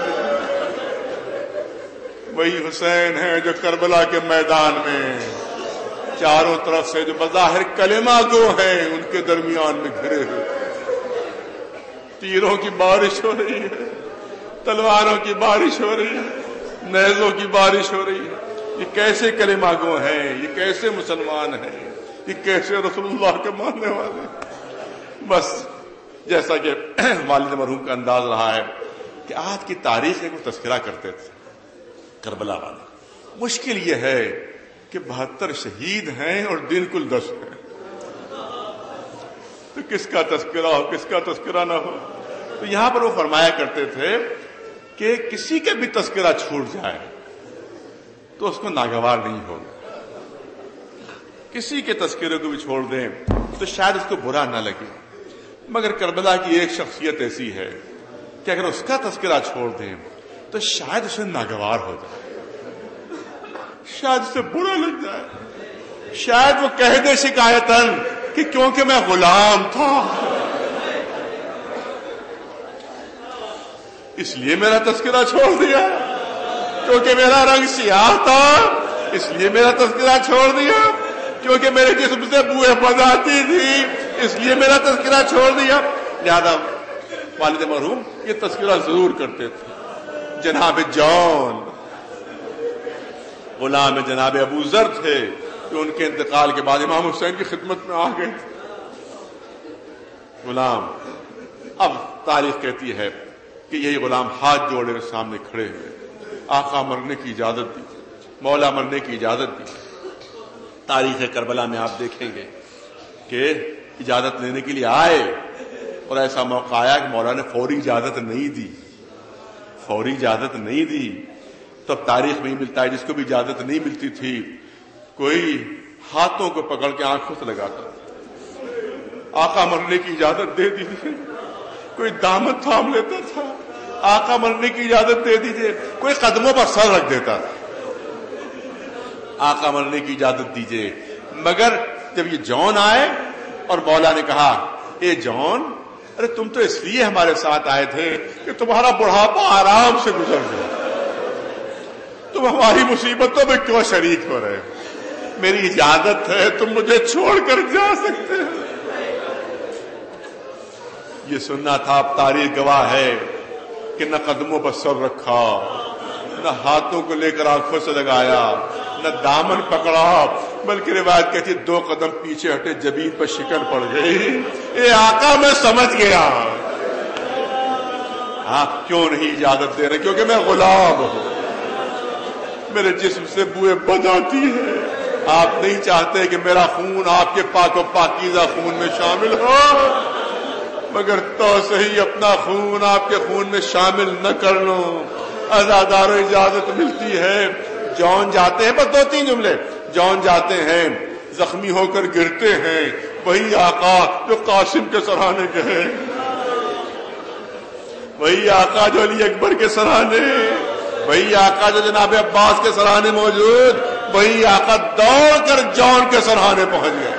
وہی حسین ہیں جو کربلا کے میدان میں چاروں طرف سے جو بظاہر کلمہ گو ہیں ان کے درمیان میں گھرے ہوئے، تیروں کی بارش ہو رہی ہے، تلواروں کی بارش ہو رہی ہے، نیزوں کی بارش ہو رہی ہے۔ یہ کیسے کلمہ گو ہیں، یہ کیسے مسلمان ہیں، یہ کیسے رسول اللہ کے ماننے والے ہیں۔ بس جیسا کہ والد مرحوم کا انداز رہا ہے کہ آج کی تاریخ کو تذکرہ کرتے تھے کربلا والے۔ مشکل یہ ہے کہ 72 شہید ہیں اور دن کل 10 ہیں، تو کس کا تذکرہ ہو کس کا تذکرہ نہ ہو۔ تو یہاں پر وہ فرمایا کرتے تھے کہ کسی کا بھی تذکرہ چھوٹ جائے تو اس کو ناگوار نہیں ہوگا، کسی کے تذکرے کو بھی چھوڑ دیں تو شاید اس کو برا نہ لگے، مگر کربلا کی ایک شخصیت ایسی ہے کہ اگر اس کا تذکرہ چھوڑ دیں تو شاید اسے ناگوار ہو جائے، شاید اسے برا لگ جائے، شاید وہ کہہ دے شکایتاً کہ کیونکہ میں غلام تھا اس لیے میرا تذکرہ چھوڑ دیا، کیونکہ میرا رنگ سیاہ تھا اس لیے میرا تذکرہ چھوڑ دیا، کیونکہ میرے جسم سے بوئے بد آتی تھی اس لیے میرا تذکرہ چھوڑ دیا۔ لہذا والد مرحوم یہ تذکرہ ضرور کرتے تھے۔ جناب جان غلام جناب ابو ذر تھے کہ ان کے انتقال کے بعد امام حسین کی خدمت میں آ گئے تھے۔ غلام اب تاریخ کہتی ہے کہ یہی غلام ہاتھ جوڑے سامنے کھڑے ہوئے، آقا مرنے کی اجازت دی، مولا مرنے کی اجازت دی۔ تاریخ کربلا میں آپ دیکھیں گے کہ اجازت لینے کے لیے آئے اور ایسا موقع آیا کہ مولا نے فوری اجازت نہیں دی، فوری اجازت نہیں دی۔ تو اب تاریخ میں ہی ملتا ہے جس کو بھی اجازت نہیں ملتی تھی کوئی ہاتھوں کو پکڑ کے آنکھوں سے لگاتا، آقا مرنے کی اجازت دے دیجیے، کوئی دامن تھام لیتا تھا، آقا مرنے کی اجازت دے دیجیے، کوئی قدموں پر سر رکھ دیتا تھا، آقا مرنے کی اجازت دیجیے۔ مگر جب یہ جون آئے اور مولا نے کہا اے جون، ارے تم تو اس لیے ہمارے ساتھ آئے تھے کہ تمہارا بڑھاپا آرام سے گزر گیا، تم ہماری مصیبتوں میں کیوں شریک ہو رہے ہو؟ میری اجازت ہے تم مجھے چھوڑ کر جا سکتے ہو۔ یہ سننا تھا، اب تاریخ گواہ ہے کہ نہ قدموں پر سر رکھا، نہ ہاتھوں کو لے کر آنکھوں سے لگایا، نہ دامن پکڑا، بلکہ روایت کہتی 2 قدم پیچھے ہٹے، جبین پر شکن پڑ گئی۔ اے آقا میں سمجھ گیا آپ کیوں نہیں اجازت دے رہے، کیونکہ میں غلام ہوں، میرے جسم سے بوئے بد آتی ہے، آپ نہیں چاہتے کہ میرا خون آپ کے پاک و پاکیزہ خون میں شامل ہو، مگر تو صحیح اپنا خون آپ کے خون میں شامل نہ کر لوں۔ عزادارو اجازت ملتی ہے، جون جاتے ہیں، بس 2-3 جملے، جون جاتے ہیں، زخمی ہو کر گرتے ہیں، وہی آقا جو قاسم کے سرانے گئے، وہی آقا جو علی اکبر کے سرانے، وہی آقا جو جناب عباس کے سرانے موجود، وہی آقا دوڑ کر جون کے سرانے پہنچ گئے۔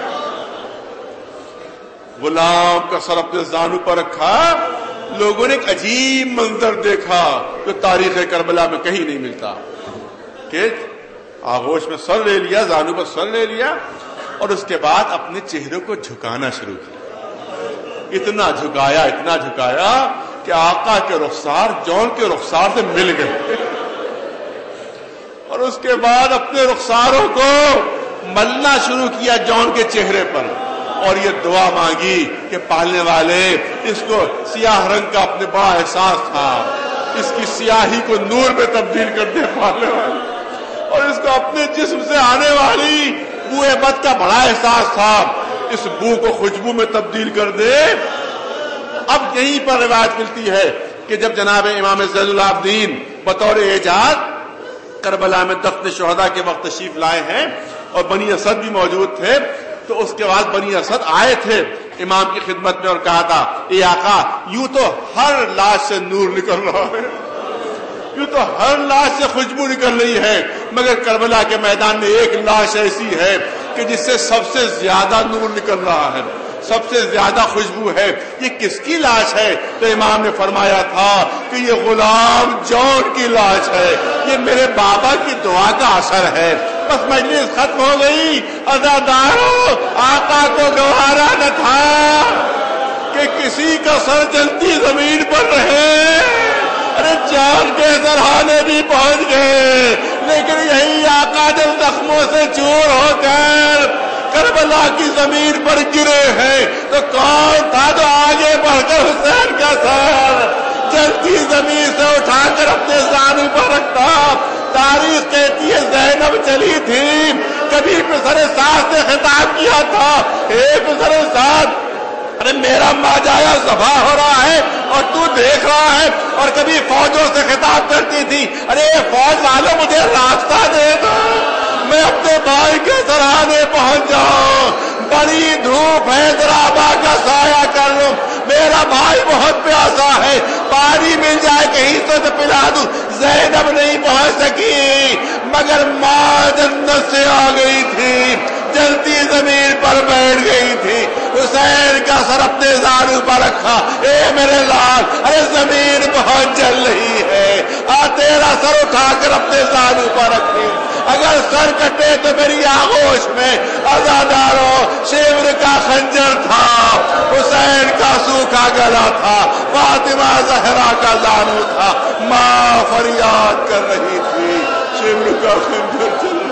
غلام کا سر اپنے زانو پر رکھا، لوگوں نے ایک عجیب منظر دیکھا جو تاریخ کربلا میں کہیں نہیں ملتا کہ آغوش میں سر لے لیا، زانو پر سر لے لیا اور اس کے بعد اپنے چہرے کو جھکانا شروع کیا، اتنا جھکایا کہ آقا کے رخسار جون کے رخسار سے مل گئے، اور اس کے بعد اپنے رخساروں کو ملنا شروع کیا جون کے چہرے پر، اور یہ دعا مانگی کہ پالنے والے، اس کو سیاہ رنگ کا اپنے بڑا احساس تھا، اس کی سیاہی کو نور میں تبدیل کر دے پالنے والے، اور اس کو اپنے جسم سے آنے والی بوئے بد کا بڑا احساس تھا، اس بو کو خوشبو میں تبدیل کر دے۔ اب یہیں پر روایت ملتی ہے کہ جب جناب امام زین العابدین بطور اعجاز کربلا میں دفن شہداء کے وقت تشریف لائے ہیں اور بنی اسد بھی موجود تھے، تو اس کے بعد بنی اسد آئے تھے امام کی خدمت میں اور کہا تھا اے آقا، یوں تو ہر لاش سے نور نکل رہا ہے، یوں تو ہر لاش سے خوشبو نکل رہی ہے، مگر کربلا کے میدان میں ایک لاش ایسی ہے کہ جس سے سب سے زیادہ نور نکل رہا ہے، سب سے زیادہ خوشبو ہے، یہ کس کی لاش ہے؟ تو امام نے فرمایا تھا کہ یہ غلام جون کی لاش ہے، یہ میرے بابا کی دعا کا اثر ہے۔ بس مجلس ختم ہو گئی، عزاداروں آقا کو گوارا نہ تھا کہ کسی کا سر جلتی زمین پر رہے، ارے جان کے سرحانے بھی پہنچ گئے، لیکن یہی آقا جب زخموں سے چور ہو کر کربلا کی زمین پر گرے ہیں تو کون تھا جو آگے بڑھ کر حسین کا سر جلتی زمین سے اٹھا کر اپنے زانو پر رکھتا؟ تاریخ کہتی ہے زینب چلی تھی، کبھی پسر ساس نے خطاب کیا تھا، اے پسر ساس ارے میرا ماجایا ذبح ہو رہا ہے اور تو دیکھ رہا ہے، اور کبھی فوجوں سے خطاب کرتی تھی، ارے فوج والوں مجھے راستہ دے دو، میں اپنے بھائی کے سرانے پہنچ جاؤں، بڑی دھوپ ہے ذرا آبا کا سایہ کر لوں، میرا بھائی بہت پیاسا ہے، پانی مل جائے کہیں سے تو پلا دوں۔ زینب نہیں پہنچ سکی، مگر ماں جنت سے آ گئی تھی، جلتی زمین پر بیٹھ گئی تھی، حسین کا سر اپنے زانو پر رکھا، اے میرے لال ارے زمین بہت جل رہی ہے، تیرا سر اٹھا کر اپنے زانو پر رکھے، اگر سر کٹے تو میری آغوش میں عزاداروں شیور کا خنجر تھا، حسین کا سوکھا گلا تھا، فاطمہ زہرا کا زانو تھا، ماں فریاد کر رہی تھی، شیور کا خنجر چلا